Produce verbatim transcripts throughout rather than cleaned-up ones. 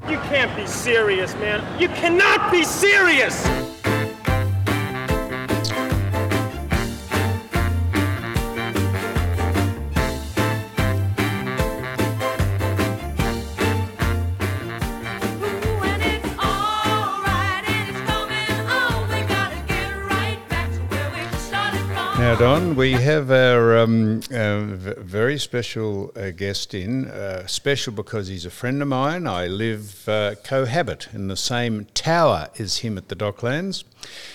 You can't be serious, man. You cannot be serious! Now, Don, we have our um, uh, v- very special uh, guest in. Uh, special because he's a friend of mine. I live, uh, cohabit in the same tower as him at the Docklands.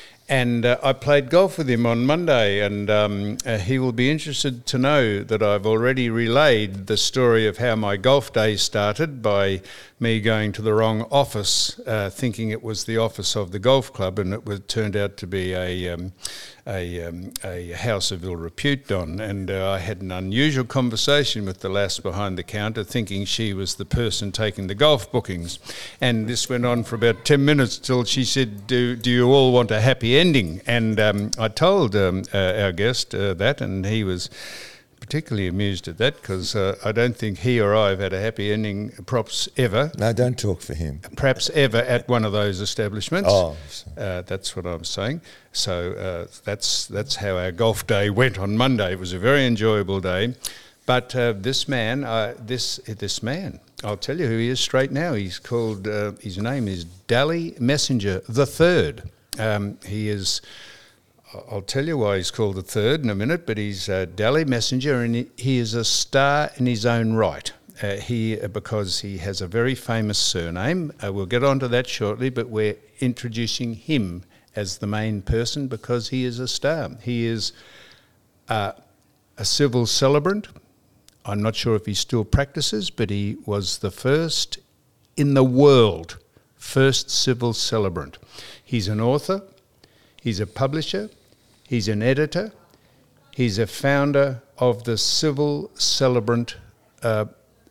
And uh, I played golf with him on Monday, and um, uh, he will be interested to know that I've already relayed the story of how my golf day started by me going to the wrong office, uh, thinking it was the office of the golf club, and it was, turned out to be a um, a, um, a house of ill repute, Don. And uh, I had an unusual conversation with the lass behind the counter, thinking she was the person taking the golf bookings. And this went on for about ten minutes till she said, do, do you all want a happy ending? And um, I told um, uh, our guest uh, that, and he was particularly amused at that, because uh, I don't think he or I have had a happy ending, props, ever. No, don't talk for him. Perhaps ever at one of those establishments. Oh. Uh, that's what I'm saying. So uh, that's that's how our golf day went on Monday. It was a very enjoyable day. But uh, this man, uh, this this man, I'll tell you who he is straight now. He's called, uh, his name is Dally Messenger the Third. Um, he is... I'll tell you why he's called the Third in a minute, but he's uh, Dally Messenger, and he, he is a star in his own right. Uh, he because he has a very famous surname. Uh, we'll get on to that shortly, but we're introducing him as the main person because he is a star. He is uh, a civil celebrant. I'm not sure if he still practices, but he was the first in the world, first civil celebrant. He's an author. He's a publisher. He's an editor. He's a founder of the civil celebrant uh,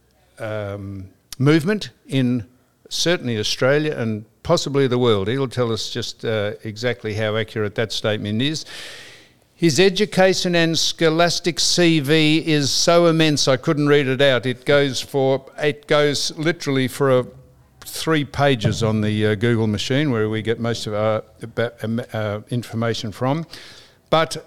um, movement in certainly Australia and possibly the world. He'll tell us just uh, exactly how accurate that statement is. His education and scholastic C V is so immense I couldn't read it out. It goes for it goes literally for a three pages on the uh, Google machine where we get most of our uh, information from. But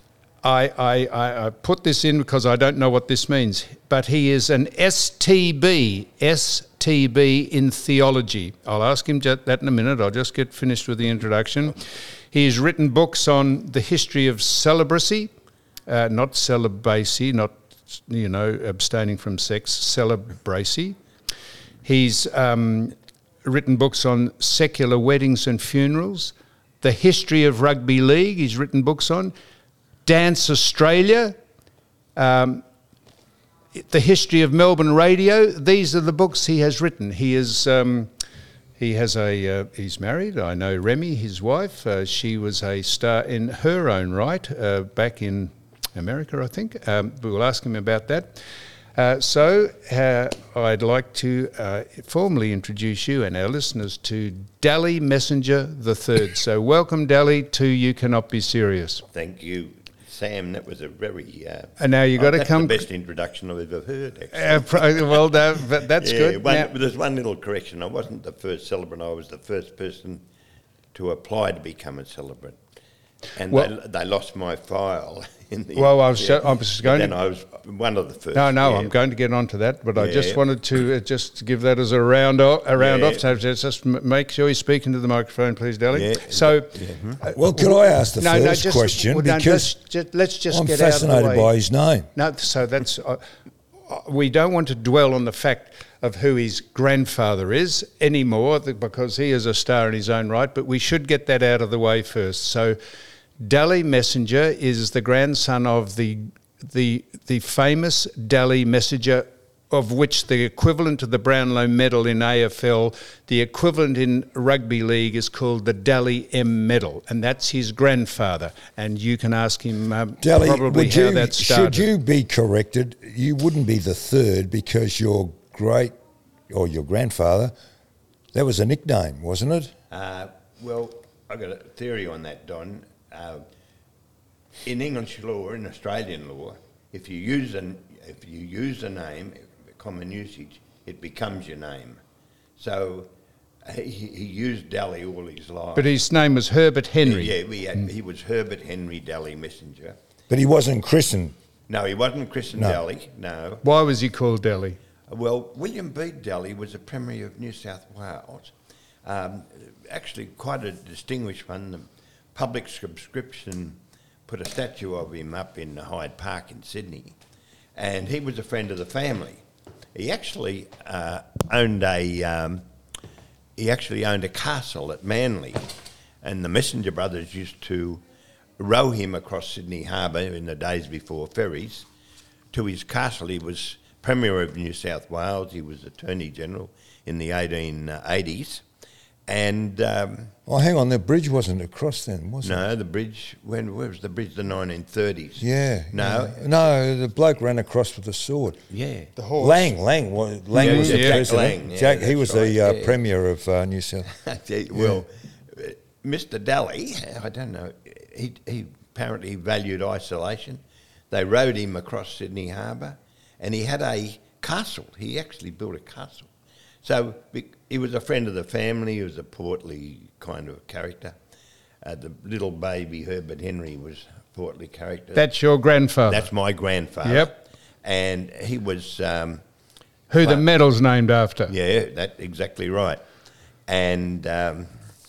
I, I, I put this in because I don't know what this means. But he is an S T B, S T B in theology. I'll ask him that in a minute. I'll just get finished with the introduction. He's written books on the history of celibacy, uh, not celibacy, not, you know, abstaining from sex, celibacy. He's um, written books on secular weddings and funerals, the history of rugby league he's written books on, Dance Australia, um, the history of Melbourne radio. These are the books he has written. He is um, he has a uh, he's married. I know Remy, his wife. Uh, she was a star in her own right uh, back in America, I think. Um, we'll ask him about that. Uh, so uh, I'd like to uh, formally introduce you and our listeners to Dally Messenger the Third. So welcome, Dally, to You Cannot Be Serious. Thank you, Sam. That was a very... Uh, and now you've got oh, to come... That's the best introduction I've ever heard, actually. Uh, well, that, that's yeah, good. One, now, there's one little correction. I wasn't the first celebrant. I was the first person to apply to become a celebrant. And well, they, they lost my file. In the, well, I was, yeah, I was going then to... I was one of the first. No, no, yeah. I'm going to get onto that, but yeah. I just wanted to uh, just give that as a round off. A round yeah. off. So just m- make sure you speak into the microphone, please, Dally. Yeah. So, yeah. uh, well, could I ask the no, first no, just, question? Well, no, because let's just, let's just I'm get out of the way. fascinated by his name. No, so that's uh, we don't want to dwell on the fact of who his grandfather is anymore, because he is a star in his own right. But we should get that out of the way first. So, Dally Messenger is the grandson of the the the famous Dally Messenger, of which the equivalent to the Brownlow Medal in A F L, the equivalent in rugby league is called the Dally M Medal, and that's his grandfather. And you can ask him um, Dally, probably would how you, that started. Should you be corrected? You wouldn't be the third because your great or your grandfather, that was a nickname, wasn't it? Uh, well, I've got a theory on that, Don. Uh, in English law, in Australian law, if you use an if you use a name, common usage, it becomes your name. So he, he used Daly all his life. But his name was Herbert Henry. Yeah, we had, he was Herbert Henry Daly Messenger. But he wasn't christened. No, he wasn't christened No. Daly, no. Why was he called Delhi? Well, William Bede Daly was a Premier of New South Wales. Um, actually quite a distinguished one. The public subscription put a statue of him up in Hyde Park in Sydney. And he was a friend of the family. He actually uh, owned a um, he actually owned a castle at Manly, and the Messenger brothers used to row him across Sydney Harbour in the days before ferries to his castle. He was Premier of New South Wales. He was Attorney General in the eighteen eighties, and um, Oh, hang on, the bridge wasn't across then, was it? no, the bridge. When where was the bridge? The nineteen thirties. Yeah. No. yeah. No, the bloke ran across with a sword. Yeah. The horse. Lang, Lang, wa- Lang Yeah, was yeah, the Jack president. Lang, yeah, Jack, he that's was right, the uh, yeah. Premier of uh, New South. Yeah, well, uh, Mister Daly, I don't know, he, he apparently valued isolation. They rowed him across Sydney Harbour, and he had a castle. He actually built a castle. So be- he was a friend of the family. He was a portly kind of character. Uh, the little baby Herbert Henry was a portly character. That's your grandfather. That's my grandfather. Yep. And he was... Um, Who the Well- medal's named after. yeah, that's exactly right. And um,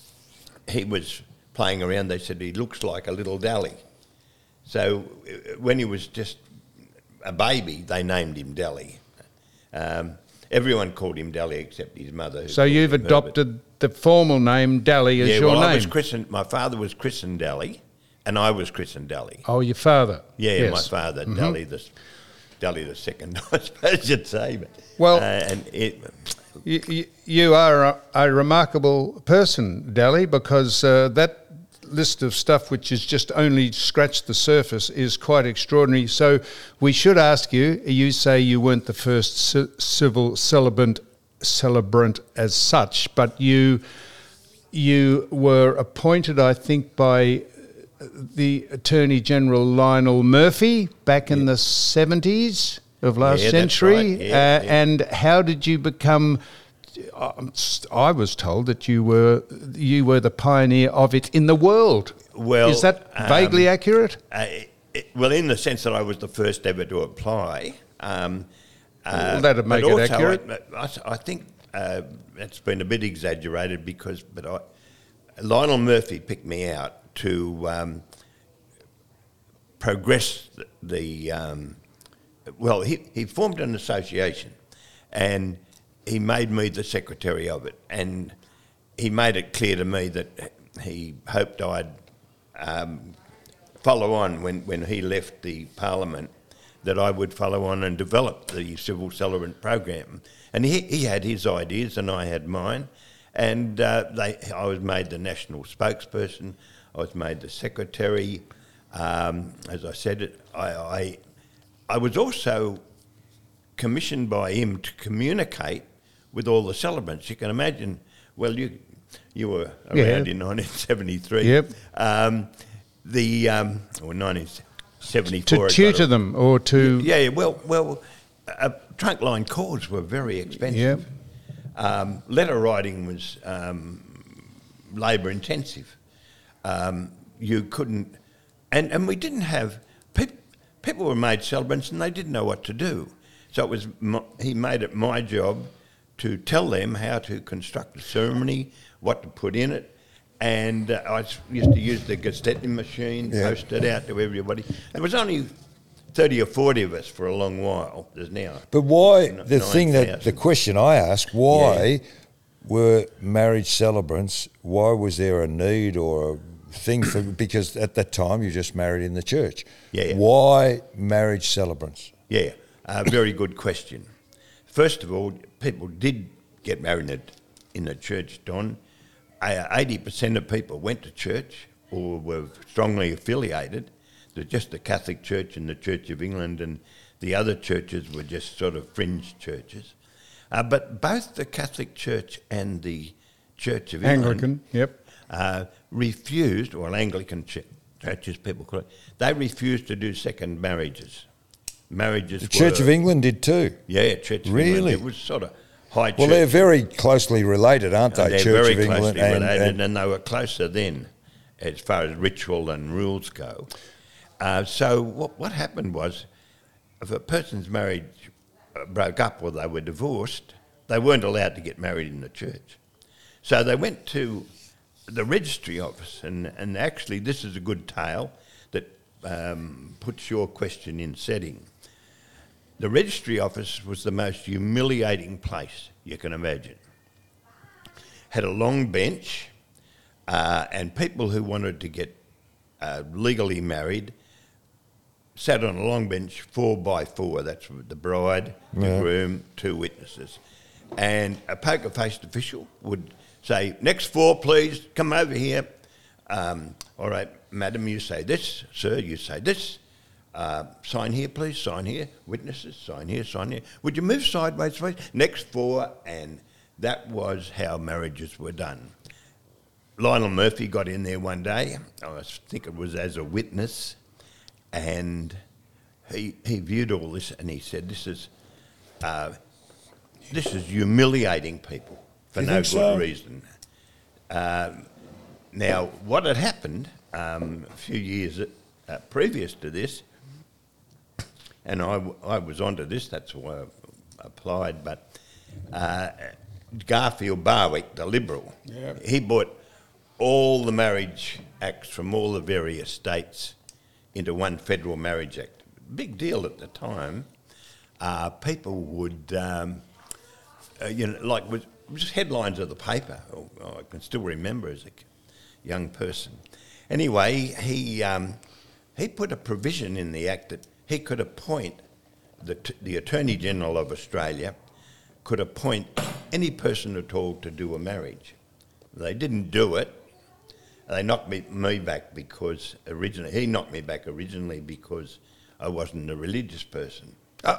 he was playing around. They said he looks like a little Daly. So uh, when he was just a baby, they named him Daly. Um, everyone called him Daly except his mother. who So called you've him Herbert. adopted the formal name Daly as Yeah, your well, name. I was christened. My father was christened Daly, and I was christened Daly. Oh, your father. Yeah, Yes. my father, Daly the Daly the second, I suppose you'd say. But, Well- uh, and it, You, you, you are a, a remarkable person, Daly, because uh, that list of stuff which has just only scratched the surface is quite extraordinary. So we should ask you, you say you weren't the first ci- civil celebrant, celebrant as such, but you you were appointed, I think, by the Attorney General Lionel Murphy back in the seventies of last Yeah, that's century. right. Yeah, uh, yeah. And how did you become? I was told that you were you were the pioneer of it in the world. Well, is that vaguely um, accurate? Uh, it, well, in the sense that I was the first ever to apply. Um, uh, Well, that'd make but it also accurate. I, I, I think uh, it's been a bit exaggerated because, but I, Lionel Murphy picked me out to um, progress the. the um, well, he, he formed an association, and he made me the secretary of it, and he made it clear to me that he hoped I'd um, follow on when, when he left the parliament, that I would follow on and develop the civil celebrant program. And he, he had his ideas and I had mine, and uh, they, I was made the national spokesperson, I was made the secretary. Um, as I said, it, I, I, I was also commissioned by him to communicate with all the celebrants. You can imagine, well, you you were around Yeah. in nineteen seventy-three. Yep. Um, the, um, or nineteen seventy-four. To it got tutor it. them or to Yeah, yeah, well, well, uh, trunk line calls were very expensive. Um, letter writing was um, labour intensive. Um, you couldn't, and, and we didn't have, people, people were made celebrants and they didn't know what to do. So it was, my, he made it my job to tell them how to construct a ceremony, what to put in it. And uh, I s- used to use the Gazetting machine, Yeah. post it out to everybody. There was only thirty or forty of us for a long while. There's now. But why, N- the thing that, the 9,000. question I ask, why were marriage celebrants, why was there a need or a thing for, because at that time you just married in the church. Yeah, yeah. Why marriage celebrants? Yeah, uh, very good question. First of all, people did get married in the, in the church, Don. Uh, eighty percent of people went to church or were strongly affiliated. There's just the Catholic Church and the Church of England, and the other churches were just sort of fringe churches. Uh, but both the Catholic Church and the Church of England Anglican, yep. uh, refused, or Anglican ch- churches people call it, they refused to do second marriages. Marriages The Church were, of England did too. Yeah, Church of Really? England. It was sort of High Church. Well, they're very closely related, aren't they? They're Church very of England closely and, related, and, and they were closer then, as far as ritual and rules go. Uh, so what, what happened was, if a person's marriage broke up or they were divorced, they weren't allowed to get married in the church. So they went to the registry office, and, and actually this is a good tale that um, puts your question in setting. The registry office was the most humiliating place you can imagine. Had a long bench, uh, and people who wanted to get uh, legally married sat on a long bench, four by four. That's the bride, the Yeah. groom, two witnesses. And a poker-faced official would say, next four, please, come over here. Um, all right, madam, you say this. Sir, you say this. Uh, sign here, please, sign here. Witnesses, sign here, sign here. Would you move sideways, please? Next four, and that was how marriages were done. Lionel Murphy got in there one day, I think it was as a witness, and he he viewed all this and he said, this is uh, this is humiliating people for You no think good so? reason. Uh, now, what had happened um, a few years uh, previous to this, and I, w- I was onto this, that's why I applied, but uh, Garfield Barwick, the Liberal, Yeah. he bought all the marriage acts from all the various states into one federal marriage act. Big deal at the time. Uh, people would, um, uh, you know, like, was just headlines of the paper. Oh, oh, I can still remember as a young person. Anyway, he um, he put a provision in the act that he could appoint the t- the Attorney General of Australia could appoint any person at all to do a marriage. They didn't do it. They knocked me, me back because originally, he knocked me back originally because I wasn't a religious person.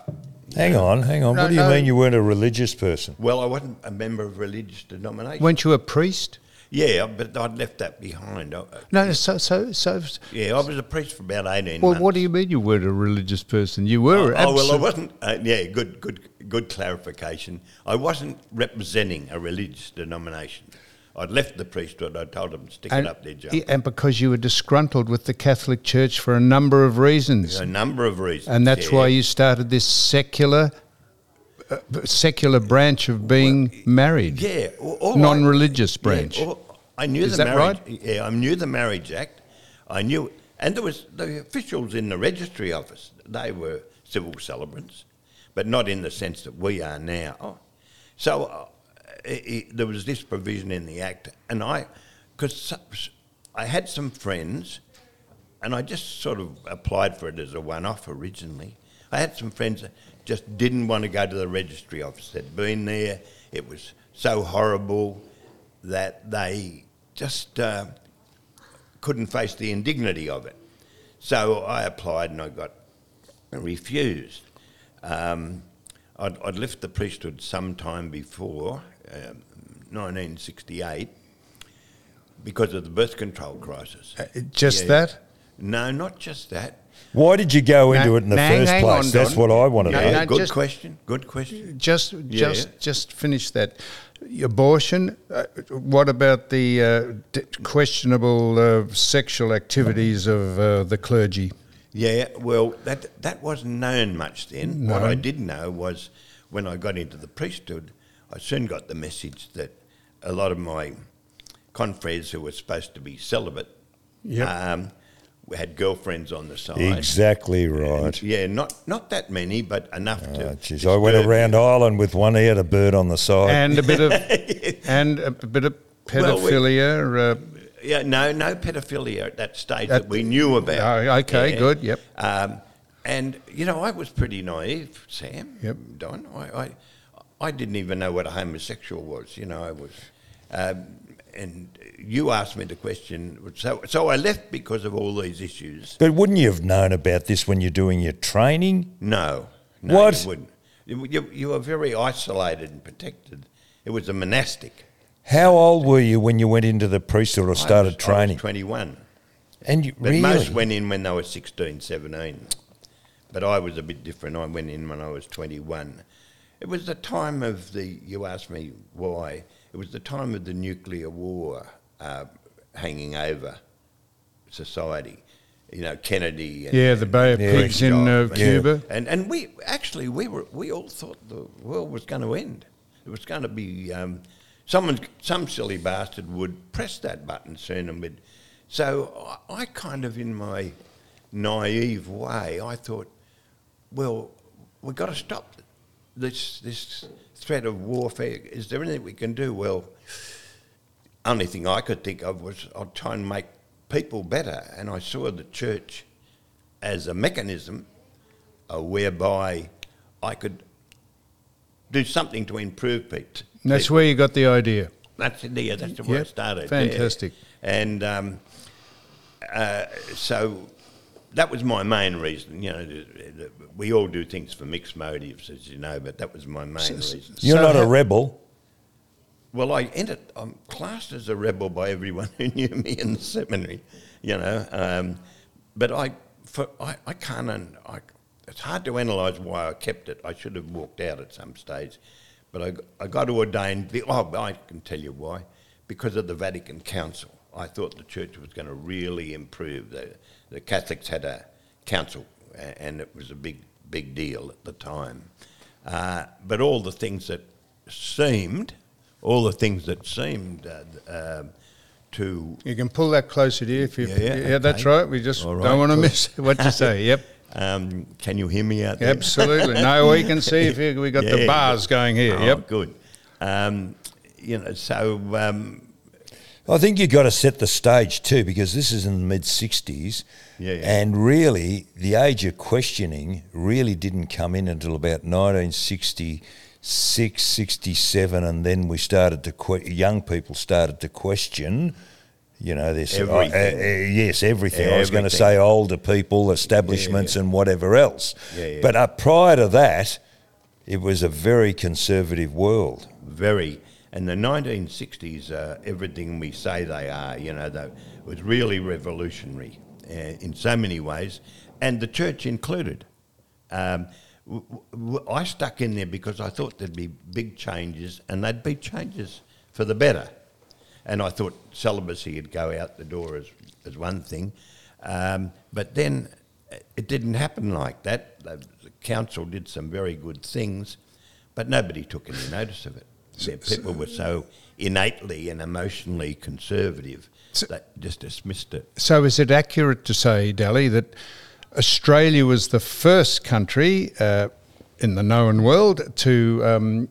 hang on, hang on. No, what do you no. mean you weren't a religious person? Well, I wasn't a member of a religious denomination. Weren't you a priest? Yeah, but I'd left that behind. I, No, so so so. yeah, I was a priest for about eighteen Well, months. what do you mean you weren't a religious person? You were. Oh, well, I absol- wasn't. Uh, yeah, good, good, good clarification. I wasn't representing a religious denomination. I'd left the priesthood. I told them to stick and, it up their jump. and because you were disgruntled with the Catholic Church for a number of reasons, A number of reasons. and that's yeah. why you started this secular, uh, secular branch of being married. Yeah, all- all I- Non-religious branch. Yeah, all- I knew Is the that marriage. right? Yeah, I knew the Marriage Act. I knew, and there was the officials in the registry office. They were civil celebrants, but not in the sense that we are now. So uh, it, it, there was this provision in the Act, and I, because I had some friends, and I just sort of applied for it as a one-off originally. I had some friends that just didn't want to go to the registry office. They'd been there. It was so horrible that they just uh, couldn't face the indignity of it. So I applied and I got refused. Um, I'd, I'd left the priesthood some time before, um, nineteen sixty-eight, because of the birth control crisis. Uh, Just Yeah. that? No, not just that. Why did you go into No, it in the no, first hang place? on, That's Don. what I want to No, know. no, good just- question. Good question. Just, Yeah, just, yeah. just finish that. Abortion. Uh, what about the uh, d- questionable uh, sexual activities of uh, the clergy? Yeah, well, that that wasn't known much then. What No. I did know was when I got into the priesthood, I soon got the message that a lot of my confreres who were supposed to be celibate Yep. um, had girlfriends on the side. Exactly right. Yeah, not not that many, but enough to. Oh, geez, I went disturb around me. Ireland with one ear, a bird on the side. And a bit of, and a bit of Well, we- pedophilia. uh, Yeah, no, no pedophilia at that stage At that we knew about. Oh, okay, Yeah. good, yep. Um, and you know, I was pretty naive, Sam. Yep. Don. I, I, I didn't even know what a homosexual was. You know, I was, um, and you asked me the question. So, so I left because of all these issues. But wouldn't you have known about this when you're doing your training? No, no, What? you wouldn't. You, you, you were very isolated and protected. It was a monastic. How old were you when you went into the priesthood or started I was, I was training? twenty-one. And you, But really? most went in when they were sixteen, seventeen. But I was a bit different. I went in when I was twenty-one. it was the time of the, you asked me why, it was the time of the nuclear war uh, hanging over society. You know, Kennedy. And, Yeah, the Bay of Yeah, Pigs in uh, Khrushchev, Cuba. and and we actually we were we all thought the world was going to end. It was going to be um, someone, some silly bastard would press that button soon, and we'd. So I, I kind of, in my naive way, I thought, well, we've got to stop this this threat of warfare. Is there anything we can do? Well, only thing I could think of was I'd try and make people better, and I saw the church as a mechanism uh, whereby I could do something to improve people. And that's where you got the idea. That's it. Yeah, that's where Yep, it started. fantastic. Yeah. And um, uh, so that was my main reason. You know, th- th- we all do things for mixed motives, as you know, but that was my main reason. You're So not a ha- rebel. Well, I ended. I'm classed as a rebel by everyone who knew me in the seminary, you know. Um, but I, for I, I can't. Un, I, it's hard to analyse why I kept it. I should have walked out at some stage, but I, I got ordained. The, oh, I can tell you why. Because of the Vatican Council, I thought the church was going to really improve. The, the Catholics had a council, a- and it was a big, big deal at the time. Uh, but all the things that seemed. All the things that seemed uh, uh, to... You can pull that closer to you if you... Yeah, yeah, Yeah, that's okay. right. We just All don't right, want to good. miss what you say. Yep. Um, can you hear me out there? Absolutely. No, we can see if you, we got the Yeah, bars good. going here. Oh, Yep. good. Um, you know, so... Um, I think you've got to set the stage too, because this is in the mid sixties, Yeah, yeah. and really the age of questioning really didn't come in until about nineteen sixty-six, sixty-seven, and then we started to que- young people started to question. You know, this uh, uh, Everything. uh, yes, everything. I was going to Everything. say older people, establishments, Yeah, yeah. and whatever else. Yeah, yeah. But uh, prior to that, it was a very conservative world. very... And the nineteen sixties, uh, everything we say they are, you know, that was really revolutionary uh, in so many ways, and the church included. Um, w- w- I stuck in there because I thought there'd be big changes, and they'd be changes for the better. And I thought celibacy would go out the door as, as one thing. Um, but then it didn't happen like that. The, the council did some very good things, but nobody took any notice of it. The people were so innately and emotionally conservative that just dismissed it. So is it accurate to say, Dally, that Australia was the first country uh, in the known world to um,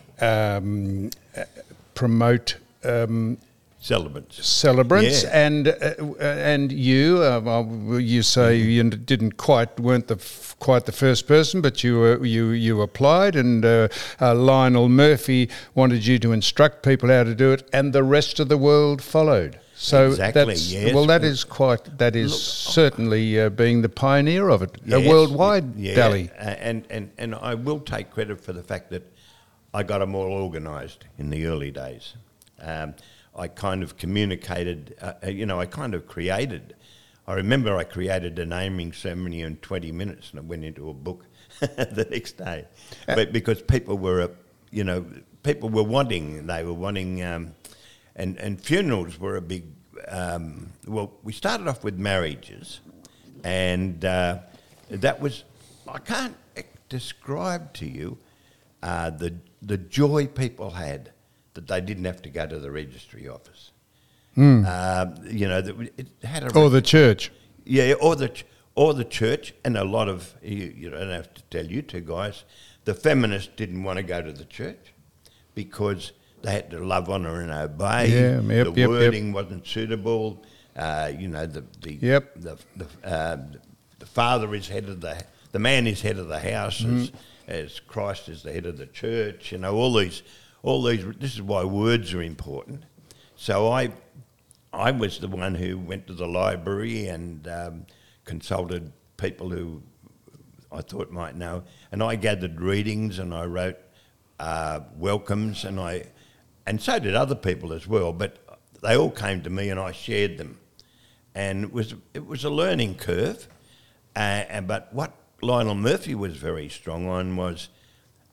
um, uh, promote um, Celibates. celebrants, Yeah. and uh, uh, and you, uh, well, you say you didn't quite weren't the f- quite the first person, but you were, you you applied, and uh, uh, Lionel Murphy wanted you to instruct people how to do it, and the rest of the world followed. So Exactly, that's yes. well, that is quite that is Look, certainly uh, being the pioneer of it, a Yes, worldwide yeah, Dally. uh, And, and, and I will take credit for the fact that I got them all organised in the early days. Um, I kind of communicated, uh, uh, you know, I kind of created. I remember I created a naming ceremony in twenty minutes, and it went into a book the next day. But because people were, uh, you know, people were wanting, they were wanting, um, and, and funerals were a big, um, well, we started off with marriages, and uh, that was, I can't describe to you uh, the the joy people had that they didn't have to go to the registry office. Mm. Uh, you know, that it had a Or the church. yeah, or the ch- or the church, and a lot of you, you don't have to tell you two guys. The feminists didn't want to go to the church because they had to love, honour, and obey. Yeah, yep, the yep, yep. wording wasn't suitable. Uh, you know, the the Yep. the the, uh, the father is head of the the man is head of the house Mm. as, as Christ is the head of the church. You know, all these all these. This is why words are important. So I. I was the one who went to the library and um, consulted people who I thought might know, and I gathered readings and I wrote uh, welcomes, and I, and so did other people as well. But they all came to me and I shared them, and it was it was a learning curve. Uh, and but what Lionel Murphy was very strong on was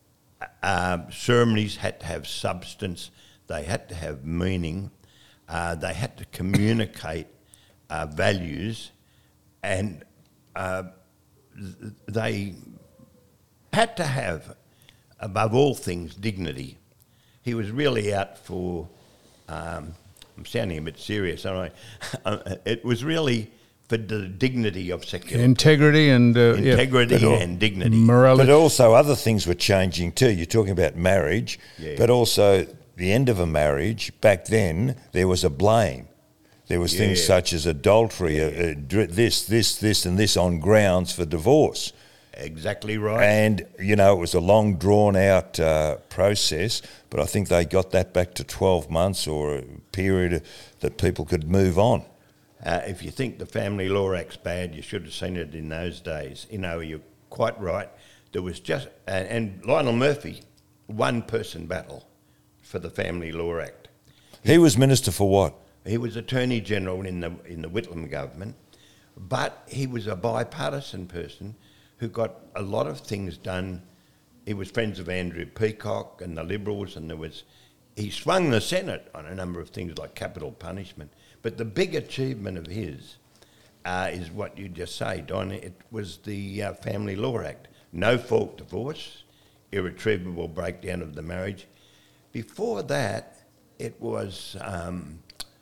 uh, ceremonies had to have substance, they had to have meaning, uh, they had to communicate uh, values, and uh, th- they had to have, above all things, dignity. He was really out for, um, I'm sounding a bit serious, aren't I? It was really for the dignity of secular Integrity and uh, integrity yeah. and dignity. Morality. But also other things were changing too. You're talking about marriage, Yeah. but also the end of a marriage. Back then, there was a blame. There was things Yeah. such as adultery, uh, uh, dr- this, this, this, and this on grounds for divorce. Exactly right. And, you know, it was a long, drawn-out uh, process, but I think they got that back to twelve months or a period that people could move on. Uh, if you think the Family Law Act's bad, you should have seen it in those days. You know, you're quite right. There was just... And, and Lionel Murphy, one-person battle for the Family Law Act. He was minister for what? He was Attorney General in the in the Whitlam government, but he was a bipartisan person who got a lot of things done. He was friends of Andrew Peacock and the Liberals, and there was... He swung the Senate on a number of things like capital punishment. But the big achievement of his uh, is what you just say, Don. It was the uh, Family Law Act. No fault divorce, irretrievable breakdown of the marriage. Before that, it was... Um,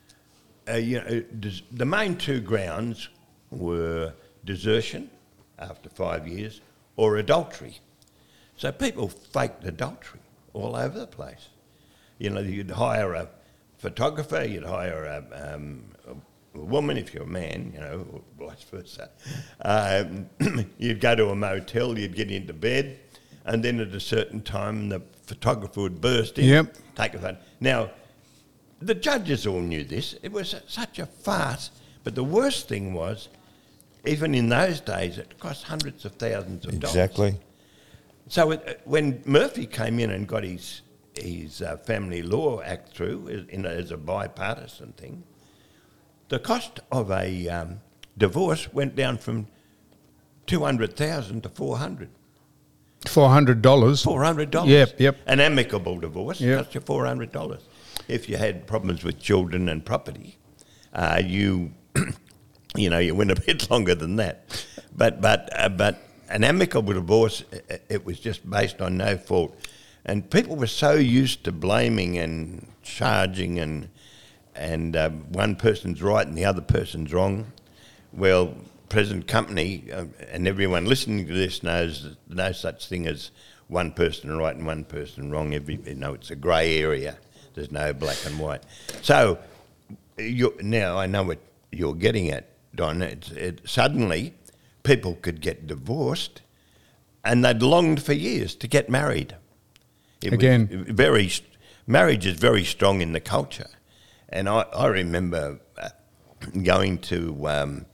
uh, you know, des- the main two grounds were desertion after five years or adultery. So people faked adultery all over the place. You know, you'd hire a photographer, you'd hire a, um, a woman if you're a man, you know, or vice versa. Um, you'd go to a motel, you'd get into bed, and then at a certain time the photographer would burst in, Yep. take a photo. Now, the judges all knew this. It was such a farce. But the worst thing was, even in those days, it cost hundreds of thousands of dollars. Exactly. So it, when Murphy came in and got his his uh, Family Law Act through as, in a, as a bipartisan thing, the cost of a um, divorce went down from two hundred thousand to four hundred. Four hundred dollars. Four hundred dollars. Yep, yep. An amicable divorce Yep. cost you four hundred dollars. If you had problems with children and property, uh, you you know you went a bit longer than that. But but uh, but an amicable divorce, it, it was just based on no fault, and people were so used to blaming and charging and and uh, one person's right and the other person's wrong. Well, present company uh, and everyone listening to this knows that no such thing as one person right and one person wrong. Every you know it's a grey area. There's no black and white. So you now I know what you're getting at, Don. It's, it, suddenly, people could get divorced, and they'd longed for years to get married. It Again. was very marriage is very strong in the culture, and I, I remember uh, going to um,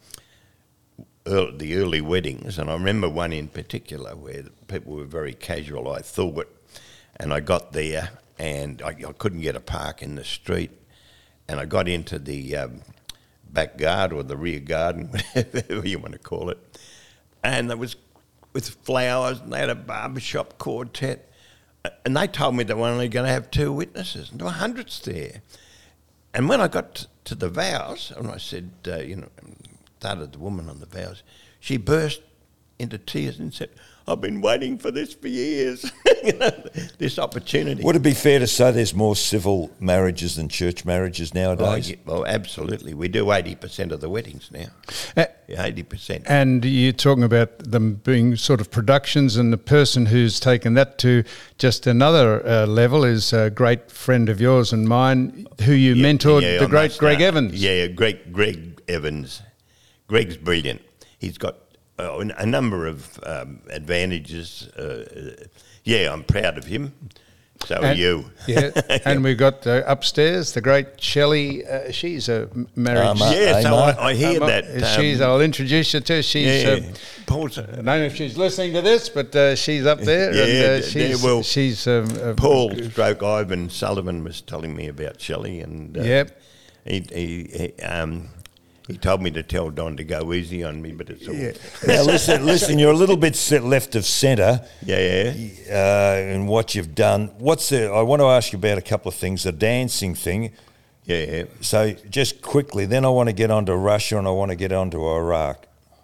early, the early weddings, and I remember one in particular where the people were very casual. I thought, and I got there. And I, I couldn't get a park in the street, and I got into the um, back garden or the rear garden, whatever you want to call it, and there was with flowers, and they had a barbershop quartet, and they told me they were only going to have two witnesses, and there were hundreds there. And when I got to the vows, and I said, uh, you know, started the woman on the vows, she burst into tears and said, I've been waiting for this for years, you know, this opportunity. Would it be fair to say there's more civil marriages than church marriages Oh, nowadays? yeah, well, absolutely. We do eighty percent of the weddings now. Uh, Yeah, eighty percent. And you're talking about them being sort of productions, and the person who's taken that to just another uh, level is a great friend of yours and mine, who you Yeah, mentored, yeah, the I great must, Greg uh, Evans. Yeah, Greg, Greg Evans. Greg's brilliant. He's got uh, a number of um, advantages. Uh, uh, yeah, I'm proud of him. So are And- you. Yeah, and we've got uh, upstairs the great Shelley. Uh, she's a m- marriage. Um, uh, Yeah, Hey, so Mark. I, I hear Um, that. she's. um, I'll introduce you to. She's. yeah, Uh, Paul's, I don't know if she's listening to this, but uh, she's up there. Yeah, and, yeah, uh, she's. well, she's. Um, uh, Paul stroke Ivan Sullivan was telling me about Shelley, and uh, Yep. he, he, he, um, He told me to tell Don to go easy on me, but it's all... Yeah. Now, listen, listen, you're a little bit set left of centre Yeah, yeah. uh, in what you've done. What's the... I want to ask you about a couple of things. The dancing thing. Yeah, yeah. So just quickly, then I want to get on to Russia and I want to get on to Iraq.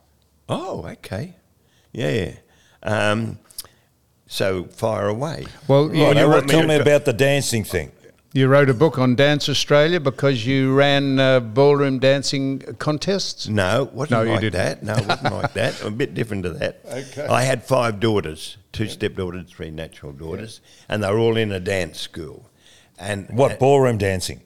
Oh, okay. Yeah, yeah. Um, so, fire away. Well, you, Right, you, now, wrote, tell me about the dancing thing. you wrote a book on Dance Australia because you ran uh, ballroom dancing contests? No, it wasn't No, you like didn't. that. No, it wasn't like that. A bit different to that. Okay. I had five daughters, two stepdaughters, three natural daughters, and they were all in a dance school. And What, ballroom dancing?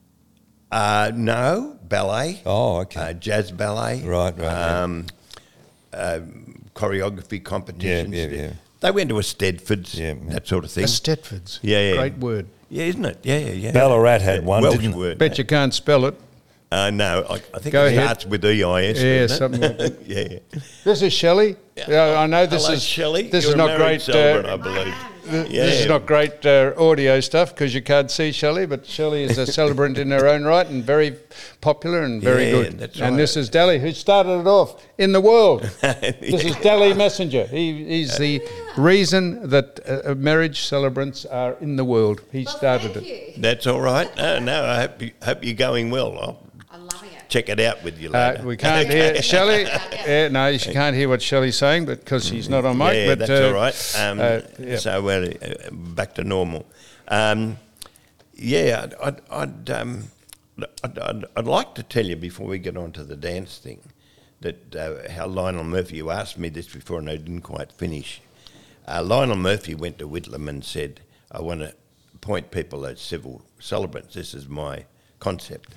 Uh, no, ballet. Oh, okay. Uh, jazz ballet. Right, right, yeah. Um, uh, choreography competitions. Yeah, yeah, yeah. They went to a Stedfords, Yeah, yeah. that sort of thing. The Stedfords. Yeah, yeah. Great word. Yeah, isn't it? Yeah, yeah, yeah. Ballarat had one, Welsh didn't it? word. Bet you can't spell it. Uh, no, I, I think Go it ahead. starts with E I S. Yeah, doesn't it? something like that. yeah, yeah. This is Shelley. Yeah, I know this Hello, is Shelley. This You're is a not married great. celebrant, Uh, I believe. th- Yeah. This is not great uh, audio stuff because you can't see Shelley, but Shelley is a celebrant in her own right and very popular and very Yeah, good. that's and right. this is Dally, who started it off in the world. This is Dally Messenger. He, he's the reason that uh, marriage celebrants are in the world. He Well, started thank it. you. That's all right. No, no, I hope, you, hope you're going well. I'll I'm loving it. check it out with you Uh, later. we can't hear Shelley. Yeah, no, she can't hear what Shelley's saying, but because she's not on mic. yeah, but, that's uh, all right. Um, uh, yeah. So uh, uh, back to normal. Um, yeah, I'd, I'd, I'd, um, I'd, I'd, I'd like to tell you before we get on to the dance thing that uh, how Lionel Murphy, you asked me this before and I didn't quite finish. Uh, Lionel Murphy went to Whitlam and said, I want to appoint people as civil celebrants. This is my concept.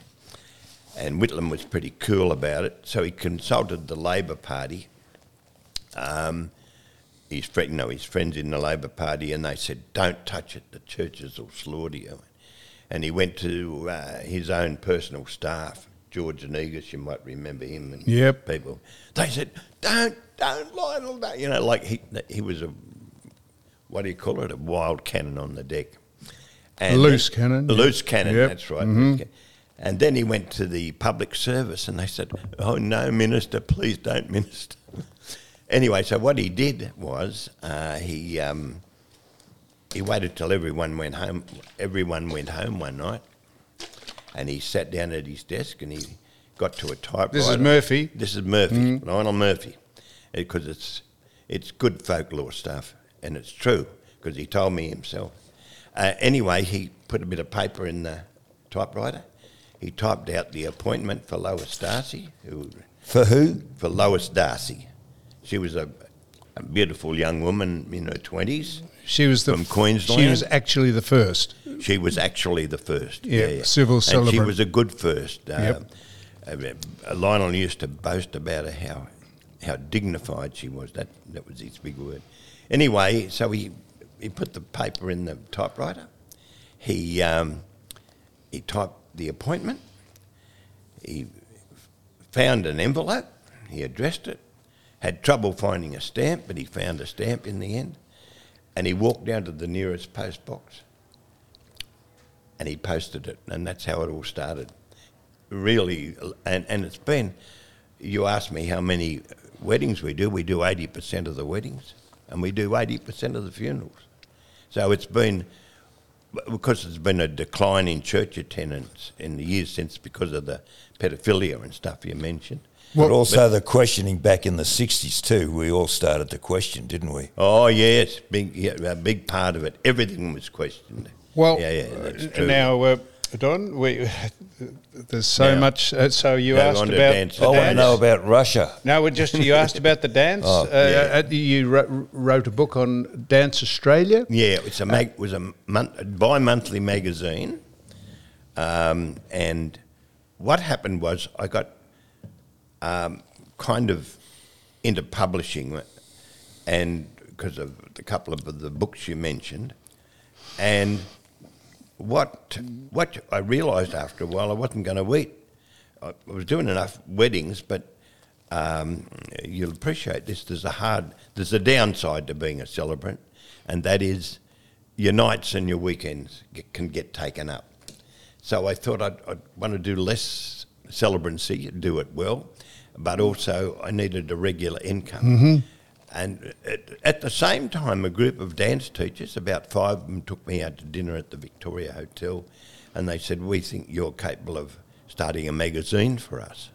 And Whitlam was pretty cool about it, so he consulted the Labor Party. Um, his friend, no, his friends in the Labor Party, and they said, "Don't touch it. The churches will slaughter you." And he went to uh, his own personal staff, George Negus, you might remember him, and Yep. people. They said, "Don't, don't, Lionel, don't." You know, like he he was a what do you call it? A wild cannon on the deck. A loose cannon, A yeah. loose cannon. Yep. That's right. Mhm. Loose can- And then he went to the public service and they said, "Oh, no, Minister, please don't, Minister." Anyway, so what he did was uh, he um, he waited till everyone went home. Everyone went home one night and he sat down at his desk and he got to a typewriter. This is Murphy. This is Murphy, Lionel Murphy, because it's, it's good folklore stuff and it's true because he told me himself. Uh, anyway, he put a bit of paper in the typewriter. He typed out the appointment for Lois Darcy, who For who? for Lois Darcy. She was a, a beautiful young woman in her twenties. She was the From f- Queensland? She was actually the first. She was actually the first. Yeah, civil And she celebrant. was a good first. Uh, Yep. uh, Lionel used to boast about her, how how dignified she was. That that was his big word. Anyway, so he he put the paper in the typewriter. He um, he typed the appointment. He found an envelope. He addressed it. Had trouble finding a stamp, but he found a stamp in the end. And he walked down to the nearest post box and he posted it. And that's how it all started. Really, and, and it's been, you asked me how many weddings we do. We do eighty percent of the weddings and we do eighty percent of the funerals. So it's been, because there's been a decline in church attendance in the years since because of the pedophilia and stuff you mentioned. But also the questioning back in the sixties too. We all started to question, didn't we? Oh yes, big yeah, a big part of it. Everything was questioned. Well, yeah, yeah, that's uh, true. now, uh, Don, we, there's so Now- much. Uh, so you Now asked on to about dance. the I want to dance. know about Russia. No, we just you asked about the dance. Oh, uh, yeah. uh, you wrote, wrote a book on Dance Australia. Yeah, it's a mag- was a month, bi-monthly magazine, um, and what happened was I got um, kind of into publishing, and because of a couple of the books you mentioned, and what what I realised after a while I wasn't going to eat. I was doing enough weddings, but um, you'll appreciate this. There's a hard, there's a downside to being a celebrant, and that is your nights and your weekends get, can get taken up. So I thought I'd, I'd want to do less celebrancy, do it well, but also I needed a regular income. Mm-hmm. And at, at the same time, a group of dance teachers, about five of them, took me out to dinner at the Victoria Hotel, and they said, "We think you're capable of starting a magazine for us."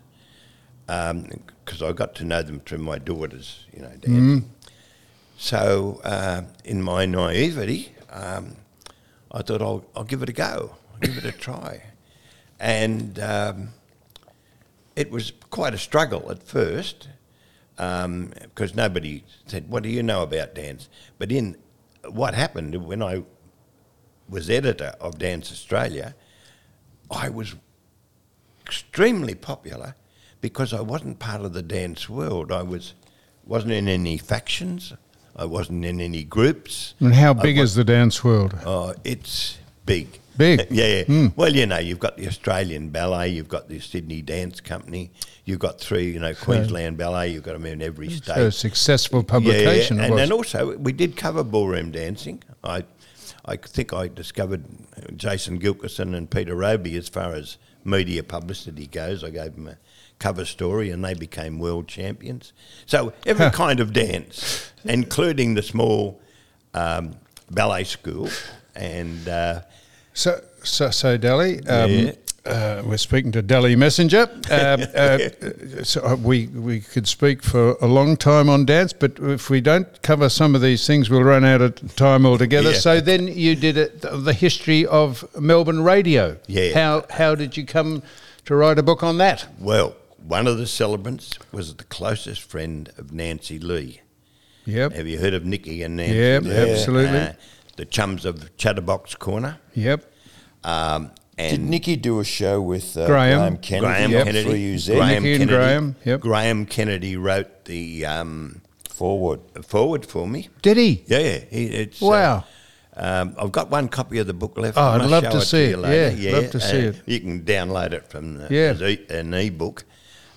Because um, I got to know them through my daughters, you know, dancing. Mm. So uh, in my naivety, um, I thought I'll, I'll give it a go, I'll give it a try. And um, it was quite a struggle at first, because um, nobody said, "What do you know about dance?" But in what happened when I was editor of Dance Australia, I was extremely popular because I wasn't part of the dance world. I was, wasn't in any factions. I wasn't in any groups. And how big was, is the dance world? Oh, it's big. Big? yeah. Mm. Well, you know, you've got the Australian Ballet, you've got the Sydney Dance Company, you've got three, you know, Queensland Ballet, you've got them in every state. So a successful publication. Yeah, it and, was. and also we did cover ballroom dancing. I I think I discovered Jason Gilkison and Peter Roby as far as media publicity goes. I gave them a cover story and they became world champions. So every kind of dance, including the small um, ballet school. And uh, so, so, so Delhi, um, Yeah. uh, we're speaking to Delhi Messenger. Uh, uh, so uh, we we could speak for a long time on dance, but if we don't cover some of these things, we'll run out of time altogether. Yeah. So then you did it, the history of Melbourne radio. Yeah. How how did you come to write a book on that? well, one of the celebrants was the closest friend of Nancy Lee. Yep. Have you heard of Nikki and Nancy? Yep, Lee? absolutely. Uh, the chums of Chatterbox Corner. Yep. Um, and Did Nicky do a show with uh, Graham. Graham Kennedy? Graham on Kennedy. three U Z? Graham Nicky and Kennedy. Graham, yep. Graham Kennedy wrote the um, Forward. forward for me. Did he? Yeah, yeah. He, it's, uh, Wow. um, I've got one copy of the book left. Oh, I I'd must love show to it see you it. later. Yeah, love to see it. You can download it from the, Yeah. as e- an e-book.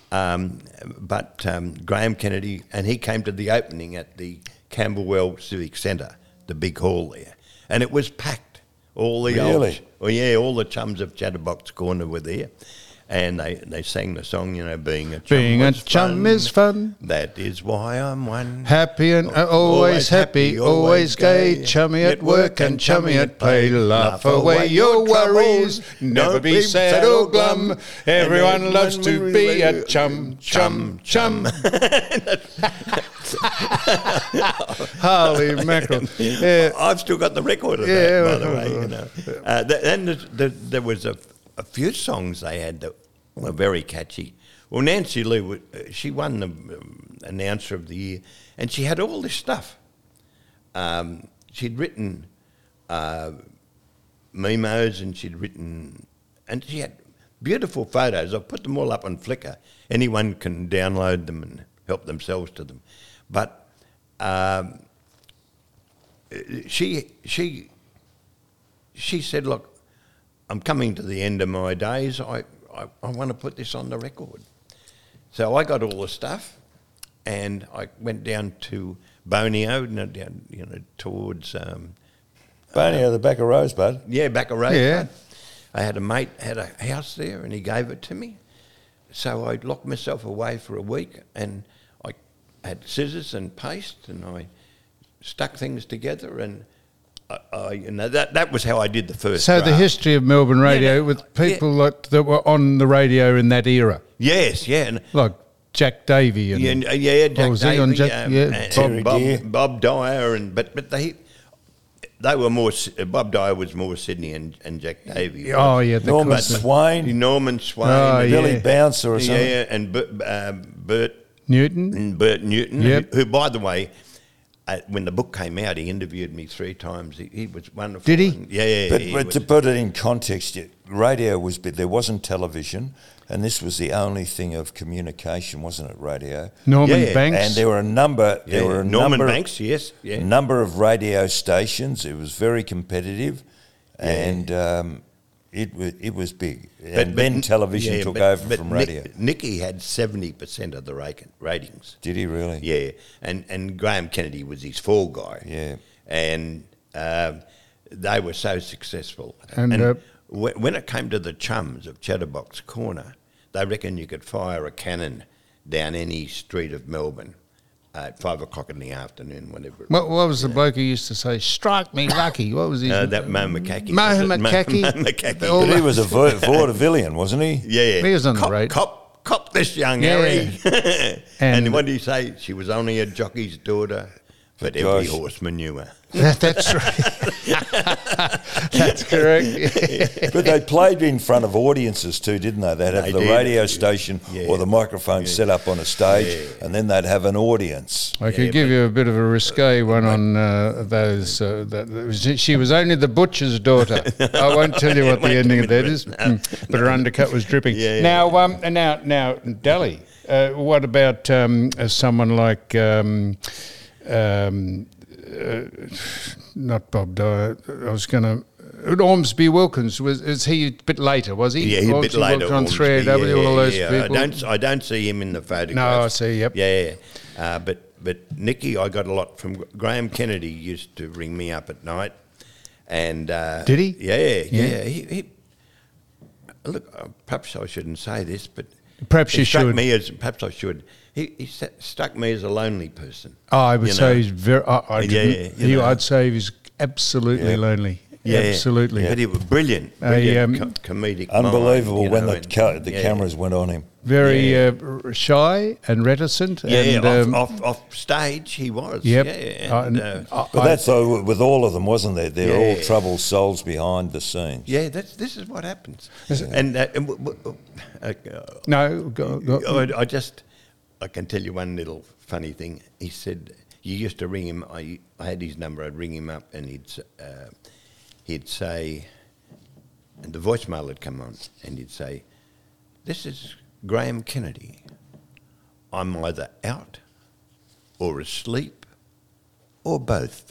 Um, but um, Graham Kennedy, and he came to the opening at the Camberwell Civic Centre, the big hall there, and it was packed. All the Really? old, well, yeah, all the chums of Chatterbox Corner were there, and they, they sang the song, you know, being a chum Being a was chum fun. is fun. That is why I'm one. Happy and uh, always happy, always gay, chummy at work and chummy at play. Laugh away your worries, never be sad or glum. Everyone loves to be a chum, chum, chum. Holy mackerel! Yeah. I've still got the record of Yeah. that, by the way. You know, uh, th- and the, the, there was a, a few songs they had that were very catchy. Well, Nancy Lee, wa- she won the um, Announcer of the Year, and she had all this stuff. Um, she'd written uh, memos, and she'd written, and she had beautiful photos. I've put them all up on Flickr. Anyone can download them and help themselves to them. But um, she she she said, "Look, I'm coming to the end of my days. I, I, I want to put this on the record." So I got all the stuff, and I went down to Bonio, you know, down you know towards um, Bonio, the back of Rosebud. yeah, back a road. Yeah. I had a mate had a house there, and he gave it to me. So I locked myself away for a week, and I had scissors and paste, and I stuck things together, and I, I you know that that was how I did the first. So the draft. history of Melbourne radio Yeah, with yeah. people like, that were on the radio in that era, Yes, yeah, and like Jack Davey and yeah, and- yeah, Jack was he on Davey, Jack- um, yeah, and Terry Bob, Deere. Bob Dyer, and but but they they were more. uh, Bob Dyer was more Sydney, and, and Jack Davey. oh yeah, the Norman classic. Swain, Norman Swain, Oh, and- yeah. Billy Bouncer or something. yeah, and Bert, um, Bert Newton. and Bert Newton, Yep. who, who, by the way, uh, when the book came out, he interviewed me three times. He, he was wonderful. Did he? And- yeah, yeah. But, he but was- to put it in context, it- radio was big. There wasn't television, and this was the only thing of communication, wasn't it? Radio, Norman Yeah, Banks. and there were a number. yeah, There were a Norman number, Banks, yes, yeah. a number of radio stations. It was very competitive, and um, it was it was big. and then television yeah, took but- over but from Nick- radio. Nicky had seventy percent of the ra- ratings. Did he really? Yeah, and and Graham Kennedy was his fall guy. Yeah. and um, they were so successful. And, uh, wh- when it came to the chums of Chatterbox Corner, they reckon you could fire a cannon down any street of Melbourne at five o'clock in the afternoon, whenever. It What, was. what was the bloke who used to say, strike me lucky? What was his Uh, that Mo McCackey. Mo was it? McCackey. Mo McCackey. All But he was a va- vaudevillian, wasn't he? Yeah, yeah. He was on the cop, radio. Cop, cop this young Yeah. Harry. And- and, what did he say? She was only a jockey's daughter, but every Gosh. horseman knew her. That, that's right. That's correct. But they played in front of audiences too, didn't they? They'd have They the did. radio station Yeah. or the microphone Yeah. set up on a stage, Yeah. and then they'd have an audience. I could give you a bit of a risque one on uh, those. Uh, that, that was, she was only the butcher's daughter. I won't tell you what the ending of that is, mm, but her undercut was dripping. Yeah, yeah. Now, um, now, now, Dally. Uh, what about um, uh, someone like? Um, um, uh, not Bob Dyer. I was going to. Ormsby Wilkins, was is he a bit later? Was he? Yeah, he's a bit Ormsby later. Wilkins on Ormsby, three A W, yeah, all those yeah, people. I don't, I don't see him in the photographs. No, I see, yep. Yeah, yeah. Uh, but but Nicky, I got a lot from Graham Kennedy. Used to ring me up at night, and uh, Did he? Yeah, yeah. Yeah. He, he look. Uh, perhaps I shouldn't say this, but Perhaps he you struck should. me as perhaps I should. He, he st- struck me as a lonely person. Oh, I would you say know. he's very. I, I Yeah, didn't- yeah, you he- know. I'd say he's absolutely Yeah. lonely. Yeah, absolutely. But he was brilliant, A, brilliant um, co- comedic. Unbelievable mind, you when know, the, and- ca- the yeah, cameras went on him. Very Yeah. uh, r- shy and reticent. Yeah, and, yeah, um, off, off, off stage he was. Yep. Yeah, and, Uh, uh, I- But I- that's so with all of them, wasn't there? They're all Yeah. troubled souls behind the scenes. yeah, that's this is what happens. And, uh, and w- w- uh, no, go, go. I, I just I can tell you one little funny thing. He said you used to ring him. I I had his number. I'd ring him up, and he'd s- uh, he'd say, and the voicemail had come on, and he'd say, "This is Graham Kennedy. I'm either out or asleep or both."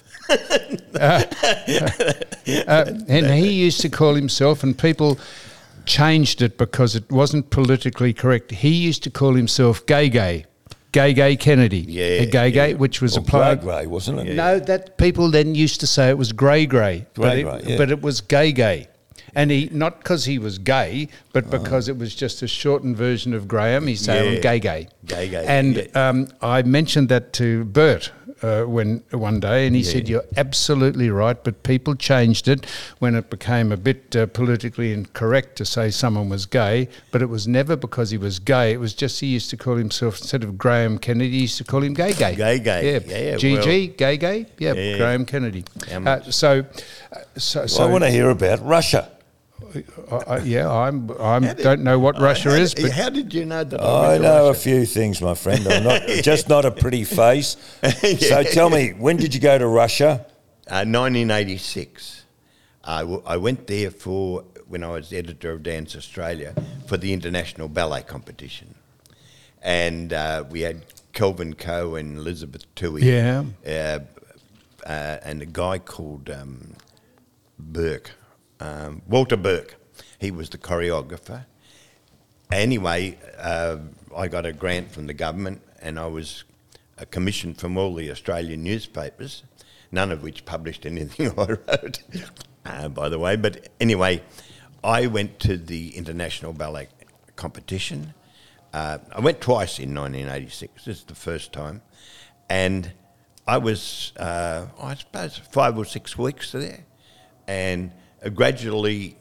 Uh, and he used to call himself, and people changed it because it wasn't politically correct. He used to call himself Gay Gay, Gay Gay Kennedy, Yeah, Gay Gay, yeah. which was Or a plug. grey, grey, wasn't it? No, that people then used to say it was grey grey, but, Grey it, grey, yeah. but it was Gay Gay. And he, not because he was gay, but because it was just a shortened version of Graham, he said, Yeah. I'm gay gay. Gay gay, And yeah. um, I mentioned that to Bert uh, when one day, and he Yeah. said, you're absolutely right, but people changed it when it became a bit uh, politically incorrect to say someone was gay, but it was never because he was gay. It was just he used to call himself, instead of Graham Kennedy, he used to call him Gay Gay. Gay Gay, Yeah, yeah, yeah, G G, well- Gay Gay, yeah, Yeah. Graham Kennedy. How Uh, much? so, uh, so, so I want to hear about Russia. I, I, yeah, I'm. I don't know what Russia how, is, but how did you know that? I went to know a Russia? few things, my friend. I'm not just not a pretty face. So tell me, when did you go to Russia? Uh, nineteen eighty-six. I, w- I went there for when I was editor of Dance Australia for the international ballet competition, and uh, we had Kelvin Coe and Elizabeth Toohey. Yeah. Uh, uh, and a guy called um, Burke, um, Walter Burke. He was the choreographer. Anyway, uh, I got a grant from the government, and I was uh, commissioned from all the Australian newspapers, none of which published anything I wrote, uh, by the way. But anyway, I went to the International Ballet Competition. Uh, I went twice in nineteen eighty-six. This is the first time. And I was, uh, I suppose, five or six weeks there. And uh, gradually,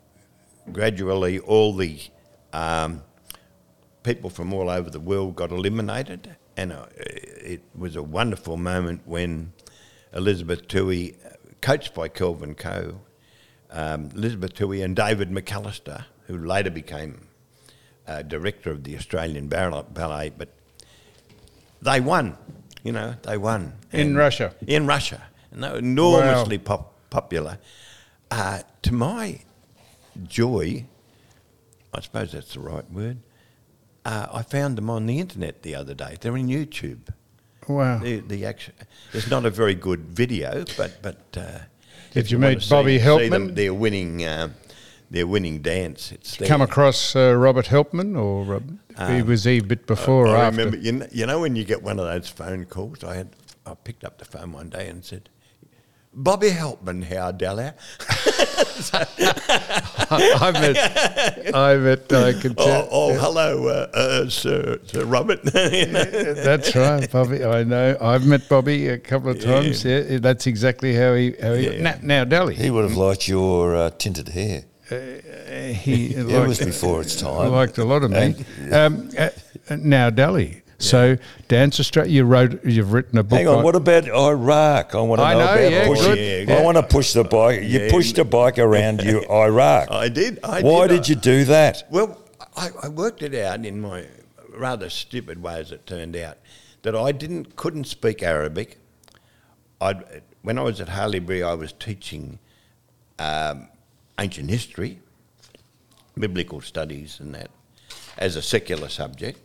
gradually all the um, people from all over the world got eliminated. And uh, it was a wonderful moment when Elizabeth Toohey, coached by Kelvin Coe, um, Elizabeth Toohey and David McAllister, who later became uh, director of the Australian Ballet, but they won, you know, they won. in And- Russia. In Russia. And they were enormously pop- popular. Uh, to my joy, I suppose that's the right word, uh, I found them on the internet the other day. They're on YouTube. Wow. The, the action, it's not a very good video, but but uh, Did if you want meet to Bobby see, see them, Helpman? their winning, uh, their winning dance. It's there. Come across uh, Robert Helpman, or Rob, he was he a bit before I or after? remember, you know, you know, when you get one of those phone calls, I had, I picked up the phone one day and said, Bobby Helpman, how Della. I met, I met, I can Oh, tell. oh hello, uh, uh, Sir, Sir Robert. You know? That's right, Bobby. I know. I've met Bobby a couple of times. Yeah, yeah that's exactly how he. How he Yeah. now, now, Dally. He would have liked your uh, tinted hair. He It liked, was before its time. liked a lot of me. Um, uh, now, Dally. So, Dance Australia. You wrote. You've written a book. Hang on, what about Iraq? I want to I know, know, about yeah, pushing. good. I want to push the bike. You Yeah. pushed a bike around you, Iraq. I did. I Why did. did you do that? Well, I, I worked it out in my rather stupid way, as it turned out, that I didn't couldn't speak Arabic. I'd, when I was at Harleybury, I was teaching um, ancient history, biblical studies, and that as a secular subject.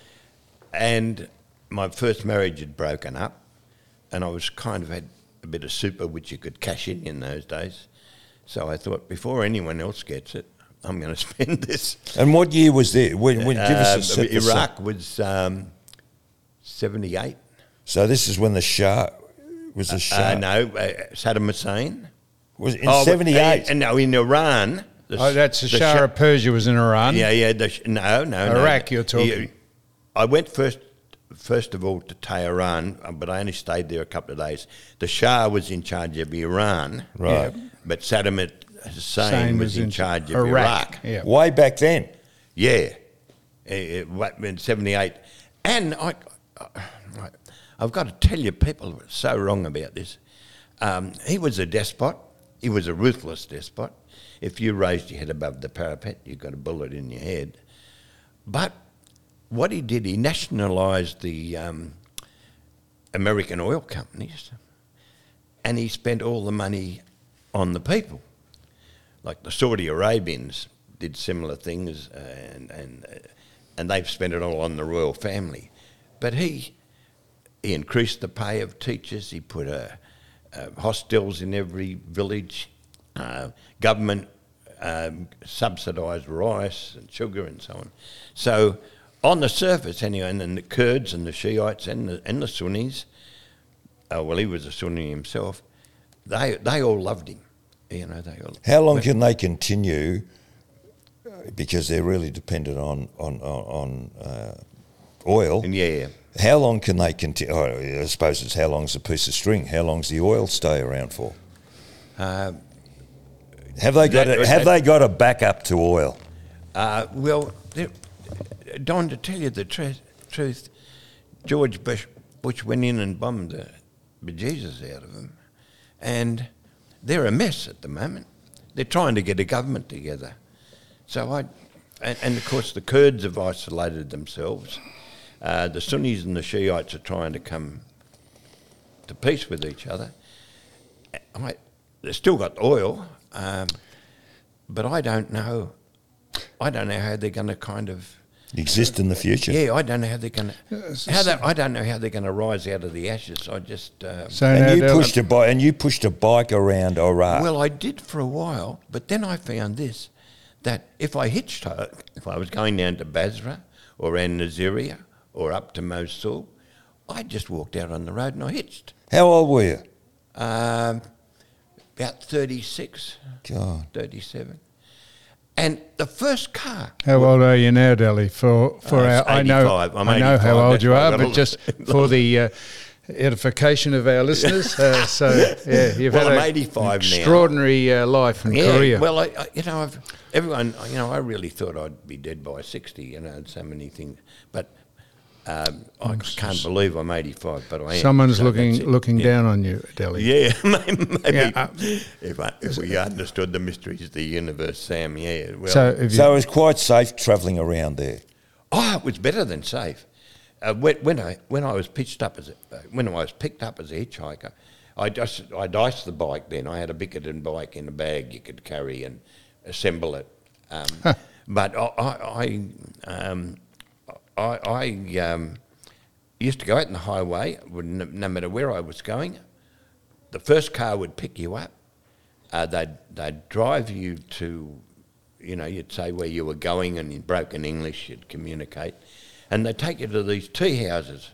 And my first marriage had broken up, and I was kind of had a bit of super which you could cash in in those days. So I thought, before anyone else gets it, I'm going to spend this. And what year was there? When, when, give us a set Uh, the Iraq was um, seventy-eight. So this is when the Shah was the Shah. Uh, no, uh, Saddam Hussein. Was in Oh, seventy-eight. Uh, no, in Iran. The, Oh, that's the, the Shah of Persia was in Iran. Yeah, yeah. The, sh- no, no, no. Iraq, you're talking. Yeah, I went first, first of all, to Tehran, uh, but I only stayed there a couple of days. The Shah was in charge of Iran, Right. yeah, but Saddam Hussein Same was as in charge of Iraq. Yeah. Way back then. Yeah, Eh, eh, what, in seventy-eight. And I, I, I've got to tell you, people are so wrong about this. Um, he was a despot. He was a ruthless despot. If you raised your head above the parapet, you got a bullet in your head. But what he did, he nationalised the um, American oil companies, and he spent all the money on the people. Like the Saudi Arabians did similar things, uh, and and uh, and they've spent it all on the royal family. But he he increased the pay of teachers. He put a, uh, hostels in every village. Uh, government um, subsidised rice and sugar and so on. So on the surface, anyway, and then the Kurds and the Shiites and the and the Sunnis. Uh, well, he was a Sunni himself. They they all loved him. You know, they all. How long can they continue? Because they're really dependent on on on, on uh, oil. And yeah, How long can they continue? Oh, I suppose it's how long's a piece of string. How long's the oil stay around for? uh, Have they got That- a, have that- they got a backup to oil? uh, well, there- Don, to tell you the tr- truth, George Bush, Bush went in and bombed the bejesus out of them, and they're a mess at the moment. They're trying to get a government together. So I, and, and of course the Kurds have isolated themselves. Uh, the Sunnis and the Shiites are trying to come to peace with each other. I, they've still got oil, um, but I don't know. I don't know how they're going to kind of. Exist in the future? Yeah, I don't know how they're going to. How they, I don't know how they're going to rise out of the ashes. I just. Uh, So And now, you Dally- pushed a bike and you pushed a bike around Iraq. Well, I did for a while, but then I found this, that if I hitchhiked, if I was going down to Basra or An Naziria or up to Mosul, I just walked out on the road and I hitched. How old were you? Um, about thirty-six, God. thirty-seven. And the first car... How old are you now, Dally? For for Oh, our, it's I know, eighty-five. I'm I know how eighty-five, old that's you why are, I've got but a just lot- for the uh, edification of our listeners. Uh, so yeah, you've Well, had I'm a eighty-five now. extraordinary uh, life and Yeah, career. well, I, I, you know, I've, everyone, you know, I really thought I'd be dead by sixty, you know, and so many things. But um, I can't believe I'm eighty-five, but I am. Someone's so looking that's it. looking Yeah. down on you, Dally. Yeah, maybe, maybe Yeah, uh, if, I, if we understood the mysteries of the universe, Sam, yeah. Well, So if you, So it was quite safe travelling around there. oh, it was better than safe. Uh, when, when I when I was pitched up as a, uh, when I was picked up as a hitchhiker, I just I diced the bike. Then I had a Bickerton bike in a bag you could carry and assemble it. Um, but I I I, um, I, I um, used to go out in the highway, would no, no matter where I was going. The first car would pick you up. Uh, they'd they'd drive you to, you know, you'd say where you were going, and in broken English you'd communicate. And they take you to these tea houses,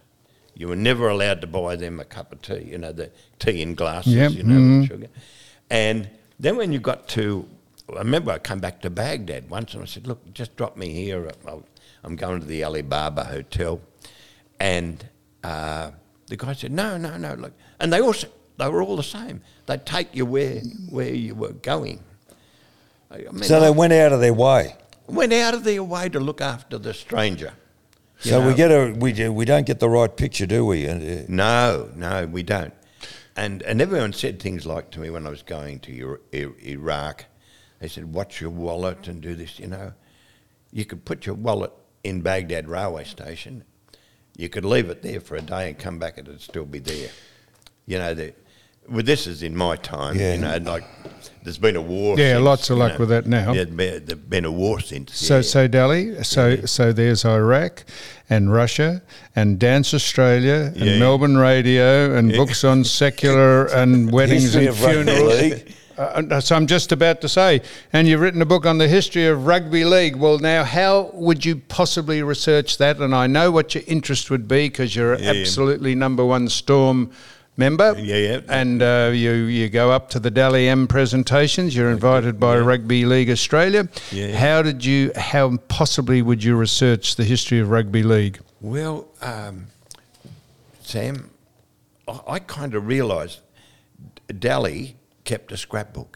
You were never allowed to buy them a cup of tea, you know, the tea in glasses, Yep. you know, Mhm. with sugar. And then when you got to, I remember I come back to Baghdad once and I said, look, just drop me here. I'll, I'm going to the Alibaba Hotel. And uh, the guy said, no, no, no. Look. And they also, they were all the same. They'd take you where, where you were going. I mean, So they went out of their way. went out of their way to look after the stranger. You So know? we get a we do- we don't get the right picture, do we? Uh, No, no, we don't. And and everyone said things like to me when I was going to Ira- I- Iraq, they said, watch your wallet and do this, you know. You could put your wallet in Baghdad railway station, you could leave it there for a day and come back and it'd still be there. You know, the, well, this is in my time, Yeah. you know, like there's been a war Yeah, since, lots of you luck know. with that now. Yeah, there's been, there's been a war since. So, yeah. so Delhi, so so there's Iraq and Russia and Dance Australia and Yeah. Melbourne Radio and books on secular and weddings History and of rugby funerals. league. Uh, so I'm just about to say, and you've written a book on the history of rugby league. Well, now, how would you possibly research that? And I know what your interest would be because you're Yeah. absolutely number one Storm member. Yeah, yeah. And uh, you, you go up to the Dally M presentations. You're invited by Yeah. Rugby League Australia. Yeah. How did you, how possibly would you research the history of rugby league? Well, um, Sam, I, I kind of realised Dally kept a scrapbook,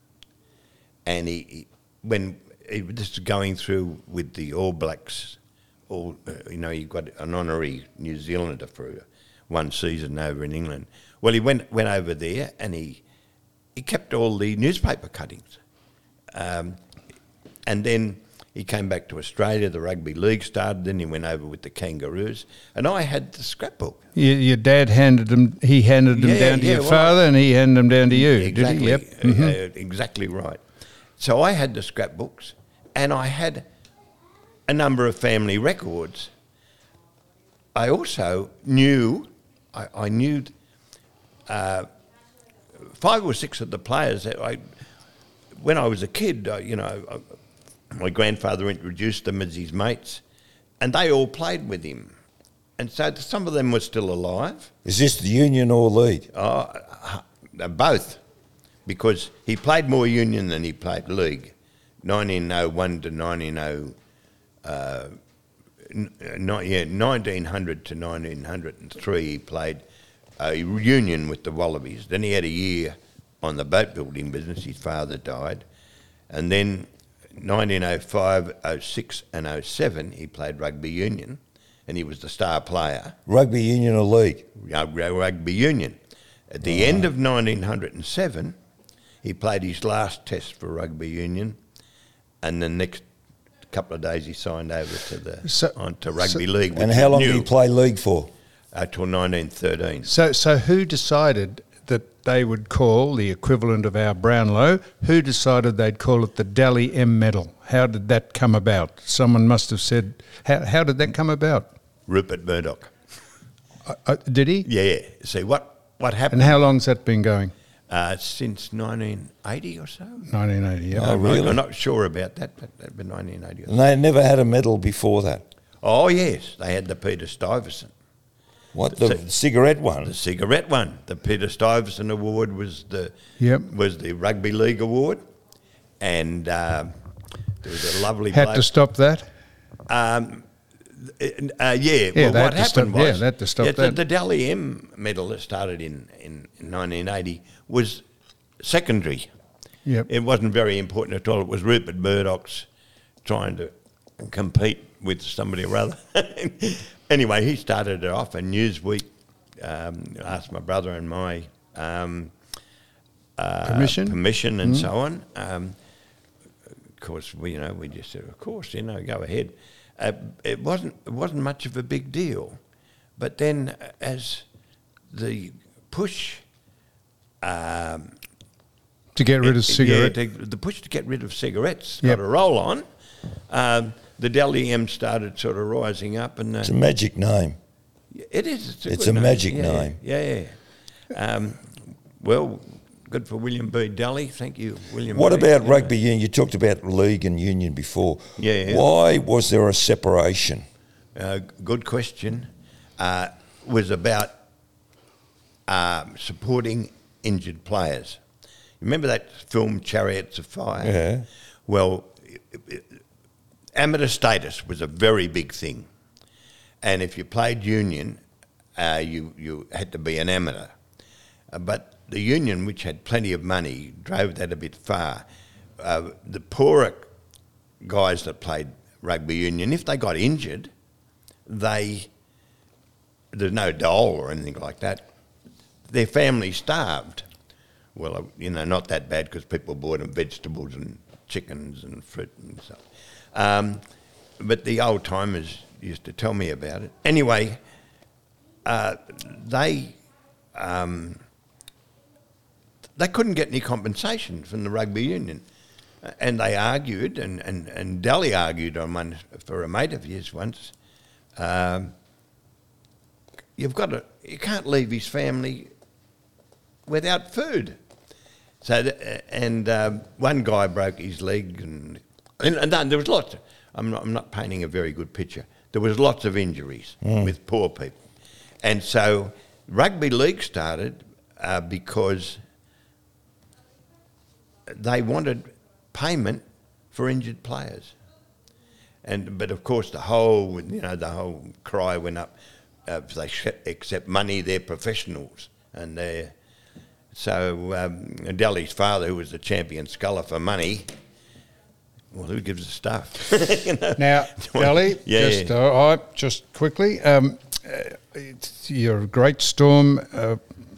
and he, he when he, this is going through with the All Blacks, all uh, you know, you got an honorary New Zealander for one season over in England. Well, he went went over there, and he he kept all the newspaper cuttings, um, and then. He came back to Australia, the rugby league started, then he went over with the Kangaroos, and I had the scrapbook. Your, your dad handed them, he handed them Yeah, down to yeah, your well, father and he handed them down to you, Exactly, did he? Yep. uh, Mhm. uh, exactly right. So I had the scrapbooks, and I had a number of family records. I also knew, I, I knew uh, five or six of the players that I, when I was a kid, uh, you know, I, my grandfather introduced them as his mates, and they all played with him. And so some of them were still alive. Is this the Union or League? Oh, uh, both, because he played more Union than he played League. nineteen oh one to nineteen oh, uh, n- not, yeah, nineteen hundred to nineteen oh three, he played a Union with the Wallabies. Then he had a year on the boat building business. His father died, and then nineteen oh five, oh six and oh seven, he played rugby union, and he was the star player. Rugby Union or League? uh, Rugby union. At the end of nineteen oh seven, he played his last test for rugby union, and the next couple of days he signed over to the So- onto rugby so- league. And which how was long did new, he play league for? Uh, till nineteen thirteen. So, so who decided that they would call the equivalent of our Brownlow? Who decided they'd call it the Dally M Medal? How did that come about? Someone must have said. How, how did that come about? Rupert Murdoch. Uh, uh, did he? Yeah. See what what happened? And how long's that been going? Uh, since nineteen eighty or so. nineteen eighty. Yeah. Oh, really? I'm not sure about that, but that'd been nineteen eighty. Or so. And they never had a medal before that. Oh yes, they had the Peter Stuyvesant. What, the So- cigarette one? The cigarette one, the Peter Stuyvesant Award was the Yep. was the rugby league award, and uh, there was a lovely Had bloke. to stop that. Um, uh, yeah, Yeah, well, they had what to happened stop- was yeah, they had to stop yeah, the, that. the Dally M medal that started in, in, in nineteen eighty was secondary. Yep. It wasn't very important at all. It was Rupert Murdoch's trying to compete with somebody or other. Anyway, he started it off, and Newsweek um, asked my brother and my um, uh, Permission? permission and so on. Um, of course, we you know we just said, of course, you know, go ahead. Uh, it wasn't it wasn't much of a big deal, but then uh, as the push. Um, To get rid of cigarettes. Yeah, to, the push to get rid of cigarettes Yep. got a roll on. Um, the Dally M started sort of rising up, and uh, It's a magic name. it is. It's a, It's good a magic yeah, name. Yeah, yeah. Um, well, good for William B. Dally. Thank you, William. What B. about Yeah. rugby union? You talked about league and union before. Yeah, yeah. Why was there a separation? Uh, good question. Uh, was about um, supporting injured players. Remember that film Chariots of Fire? Yeah. Well, amateur status was a very big thing. And if you played union, uh, you, you had to be an amateur. Uh, but the union, which had plenty of money, drove that a bit far. Uh, the poorer guys that played rugby union, if they got injured, they there's no dole or anything like that. Their family starved. Well, you know, not that bad because people bought them vegetables and chickens and fruit and stuff. Um, but the old timers used to tell me about it. Anyway, uh, they um, they couldn't get any compensation from the rugby union. And they argued, and, and, and Dally argued on one for a mate of his once. Um, you've got to, you can't leave his family without food. So, th- and um, one guy broke his leg, and, and, and there was lots. Of, I'm not, I'm not painting a very good picture. There was lots of injuries mm. with poor people, and so rugby league started uh, because they wanted payment for injured players, and but of course the whole you know the whole cry went up. Uh, they accept money, they're professionals, and they so um, Delly's father, who was the champion sculler for money, well, who gives the stuff? you know? Now, Dally, yeah, just yeah. Uh, I just quickly, um, uh, it's, you're a great Storm. Uh,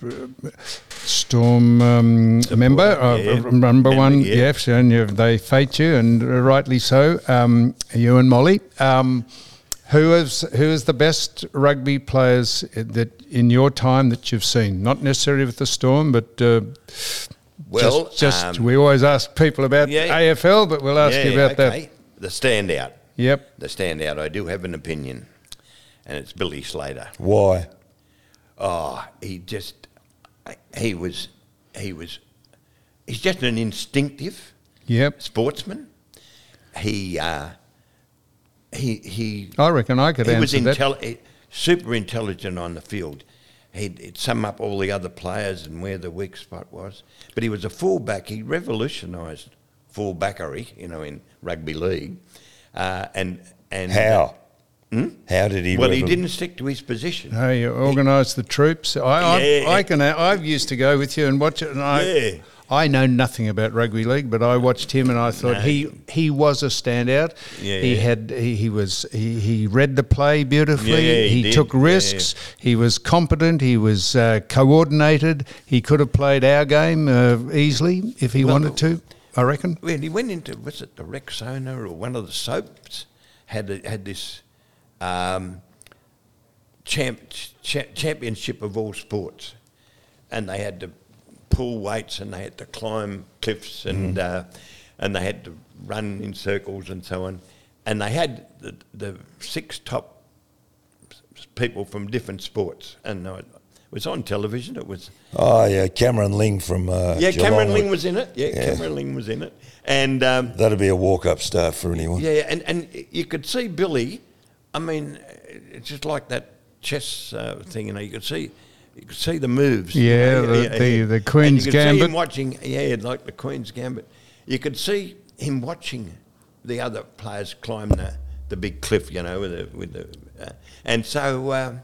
Storm um, member, uh, yeah. number Member, one, yeah. yes, and you, they fate you, and rightly so. Um, you and Molly, um, who is who is the best rugby players that in your time that you've seen? Not necessarily with the Storm, but uh, well, just, just um, we always ask people about yeah. A F L, but we'll ask yeah, you about okay. that. The standout. Yep, The standout. I do have an opinion, and it's Billy Slater. Why? Oh, he just. He was, he was, he's just an instinctive yep. sportsman. He, uh, he, he. I reckon I could he answer was that. intelli- super intelligent on the field. He'd, he'd sum up all the other players and where the weak spot was. But he was a fullback. He revolutionised fullbackery, you know, in rugby league. Uh, and and How? Hmm? How did he? Well, revol- he didn't stick to his position. No, you organised the troops. I, Yeah. I, I can. I used to go with you and watch it, and I, Yeah. I know nothing about rugby league, but I watched him, and I thought No. he he was a standout. Yeah. He had he, he was he, he read the play beautifully. Yeah, yeah, he he did. took risks. He was competent. He was uh, coordinated. He could have played our game uh, easily if he Well, wanted to. I reckon. When he went into, was it the Rexona or one of the soaps, had a, had this um, champ, cha- championship of all sports, and they had to pull weights and they had to climb cliffs and mm. uh, and they had to run in circles and so on, and they had the, the six top people from different sports, and it was on television. It was Oh yeah, Cameron Ling from uh, yeah, Geelong. Cameron Ling was in it. Yeah, Yeah. Cameron Ling was in it, and um, That'd be a walk-up star for anyone. yeah, and and you could see Billy. I mean, it's just like that chess uh, thing, you know. You could see, you could see the moves. you Yeah, know, the- the- the and Queen's you could see Gambit. him watching, yeah, like the Queen's Gambit. You could see him watching the other players climb the, the big cliff, you know, with the with the, uh, and so um,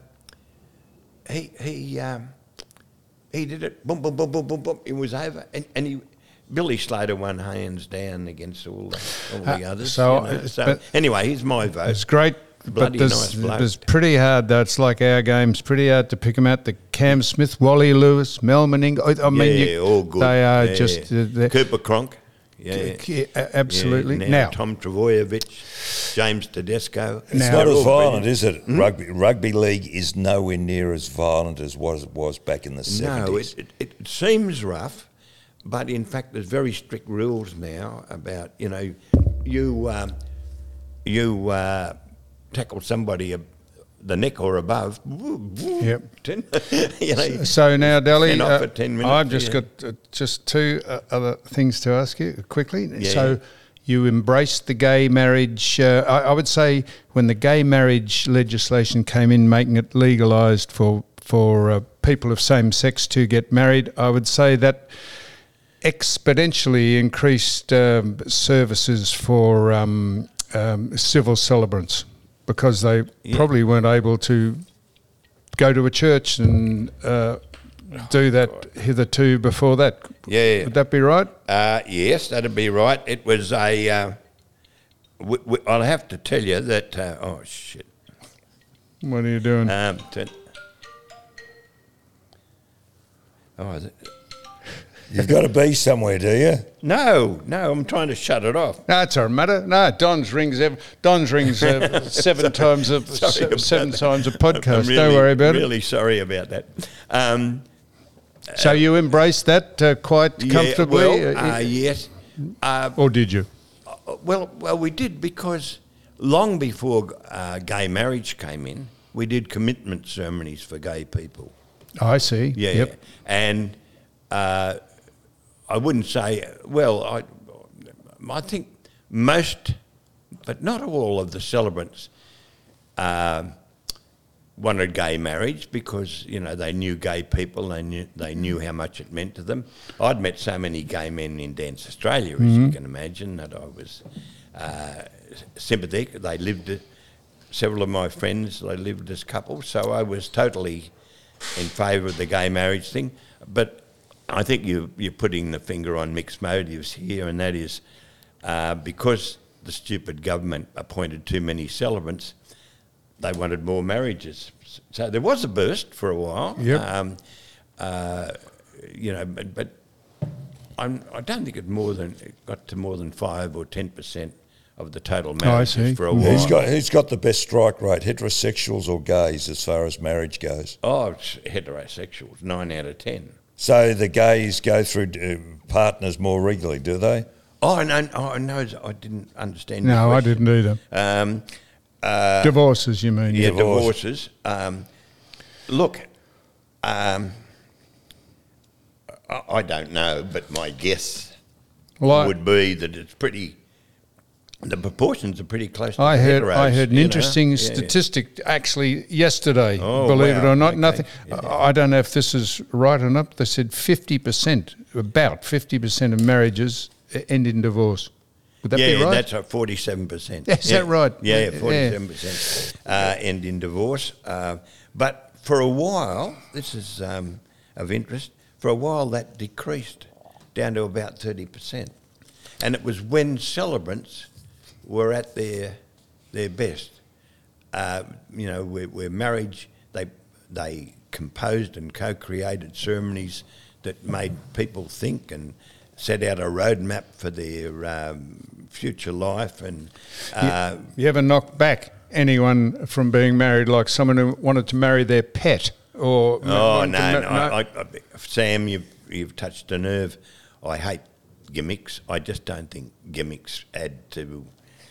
he he um, he did it. Boom, boom, boom, boom, boom, boom. It was over, and and he. Billy Slater won hands down against all the, all the Uh, others. so, you know. uh, so but- anyway, he's my vote. It's great, Bloody but there's, nice bloke. there's pretty hard though. It's like our games, pretty hard to pick them out. The Cam Smith, Wally Lewis, Mel Mening. I mean, yeah, you, all good. They are Yeah, just yeah. uh, they're- Cooper Cronk. Yeah, yeah, absolutely. Yeah, now, now, Tom Travojevic, James Tedesco. It's Now- not They're as all violent, brilliant. is it? Rugby rugby league is nowhere near as violent as what it was back in the No, seventies. it, it, it seems rough, but in fact, there's very strict rules now about you know, you um, you uh, tackle somebody ab- the neck or above. Yep. ten, you know, so now, Dally, ten off uh, for ten minutes, I've just yeah. got uh, just two uh, other things to ask you quickly. Yeah. So, you embraced the gay marriage. Uh, I, I would say when the gay marriage legislation came in, making it legalised for for uh, people of same sex to get married, I would say that exponentially increased um, services for um, um, civil celebrants, because they Yeah. probably weren't able to go to a church and uh, do that hitherto before that. Yeah, yeah. Would that be right? Uh, yes, that'd be right. It was a. Uh, w- w- I'll have to tell you that. Uh, oh shit. What are you doing? Um, t- oh, is it? You've got to be somewhere, do you? No, no. I'm trying to shut it off. No, it's all matter. No, Don's rings. Ev- Don's rings uh, seven times a Sorry se- about seven that. times a I'm podcast. really, Don't worry about Really sorry about that. Um, it. So you embraced that uh, quite comfortably, Yeah, well, uh, uh, yes. Uh, or did you? Well, well, we did, because long before uh, gay marriage came in, we did commitment ceremonies for gay people. I see. Yeah, Yep. yeah. And uh, I wouldn't say, well, I, I think most, but not all of the celebrants uh, wanted gay marriage, because, you know, they knew gay people, they knew, they knew how much it meant to them. I'd met so many gay men in Dance Australia, as you can imagine, that I was uh, sympathetic. They lived, several of my friends, they lived as couples, so I was totally in favour of the gay marriage thing. But I think you, you're putting the finger on mixed motives here, and that is uh, because the stupid government appointed too many celebrants, they wanted more marriages. So there was a burst for a while. Yep. Um, uh, you know, but, but I'm, I don't think it more than it got to more than five or ten percent of the total marriages see. for a while. Who's got who's got the best strike rate, heterosexuals or gays, as far as marriage goes? Oh, it's heterosexuals, nine out of ten. So the gays go through uh, partners more regularly, do they? Oh no, oh, no, I didn't understand. No, your I question. didn't either. Um, uh, Divorces, you mean? yeah, Divorce. divorces. Um, look, um, I, I don't know, but my guess Well, I- would be that it's pretty. The proportions are pretty close to I the heard heteros, I heard an you know? interesting Yeah, yeah. statistic actually yesterday. Oh, believe it wow. or not, Okay. nothing. Yeah. I I don't know if this is right or not. They said fifty percent, about fifty percent of marriages end in divorce. Would that yeah, be right? that's a forty-seven percent. Is that right? Yeah, Yeah. yeah, forty-seven percent uh, end in divorce. Uh, but for a while, this is um, of interest. For a while, that decreased down to about thirty percent, and it was when celebrants were at their their best. Uh, you know, where, where marriage, they they composed and co-created ceremonies that made people think and set out a roadmap for their um, future life. And uh, You ever knock back anyone from being married, like someone who wanted to marry their pet? Or oh wanted no, to no, ma- I, I, Sam, you've you've touched a nerve. I hate gimmicks. I just don't think gimmicks add to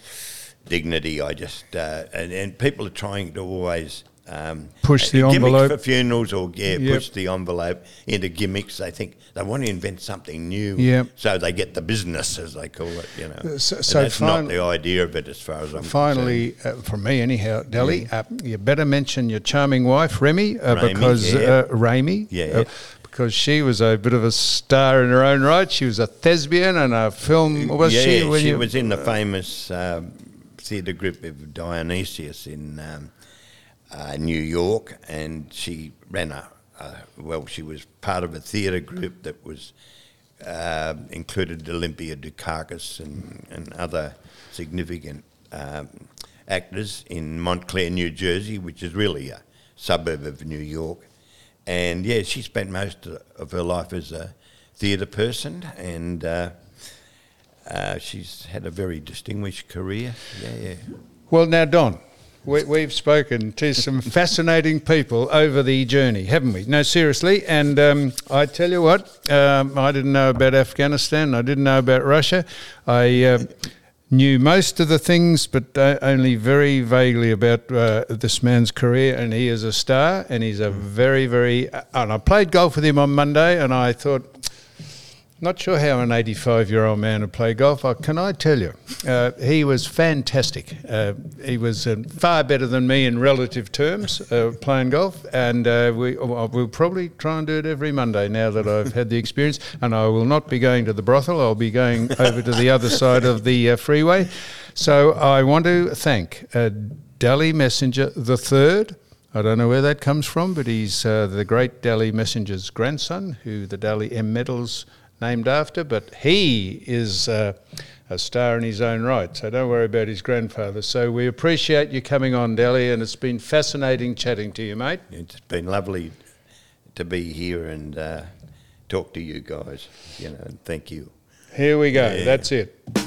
dignity. I just uh, and, and people are trying to always um, Push the gimmicks envelope. for funerals, or yeah, Yep. push the envelope into gimmicks. They think they want to invent something new, Yep. so they get the business, as they call it. You know, So- And so that's fin- not the idea of it, as far as I'm Finally, uh, from me anyhow, Delly, uh, you better mention your charming wife, Remy, uh, Rami, because yeah. uh, Rami, Yeah. uh, because she was a bit of a star in her own right. She was a thespian and a film. Was yeah, she? When she you, was in the famous um, theatre group of Dionysius in um, uh, New York, and she ran a, a well, she was part of a theatre group that was uh, included Olympia Dukakis and, and other significant um, actors in Montclair, New Jersey, which is really a suburb of New York. And yeah, she spent most of her life as a theatre person, and uh, uh, she's had a very distinguished career. Yeah, yeah. Well, now, Don, we, we've spoken to some fascinating people over the journey, haven't we? No, seriously. And um, I tell you what, um, I didn't know about Afghanistan. I didn't know about Russia. I uh, knew most of the things, but uh, only very vaguely about uh, this man's career. And he is a star, and he's a very, very... Uh, and I played golf with him on Monday, and I thought... Not sure how an eighty-five-year-old man would play golf. Uh, can I tell you, uh, he was fantastic. Uh, he was uh, far better than me in relative terms uh, playing golf, and uh, we, we'll probably try and do it every Monday now that I've had the experience. And I will not be going to the brothel. I'll be going over to the other side of the uh, freeway. So I want to thank uh, Dally Messenger the Third. I don't know where that comes from, but he's uh, the great Dally Messenger's grandson, who the Dally M medals named after, but he is uh, a star in his own right, so don't worry about his grandfather. So we appreciate you coming on, Dally, and it's been fascinating chatting to you, mate. It's been lovely to be here and uh, talk to you guys, you know, and thank you. Here we go, Yeah. That's it.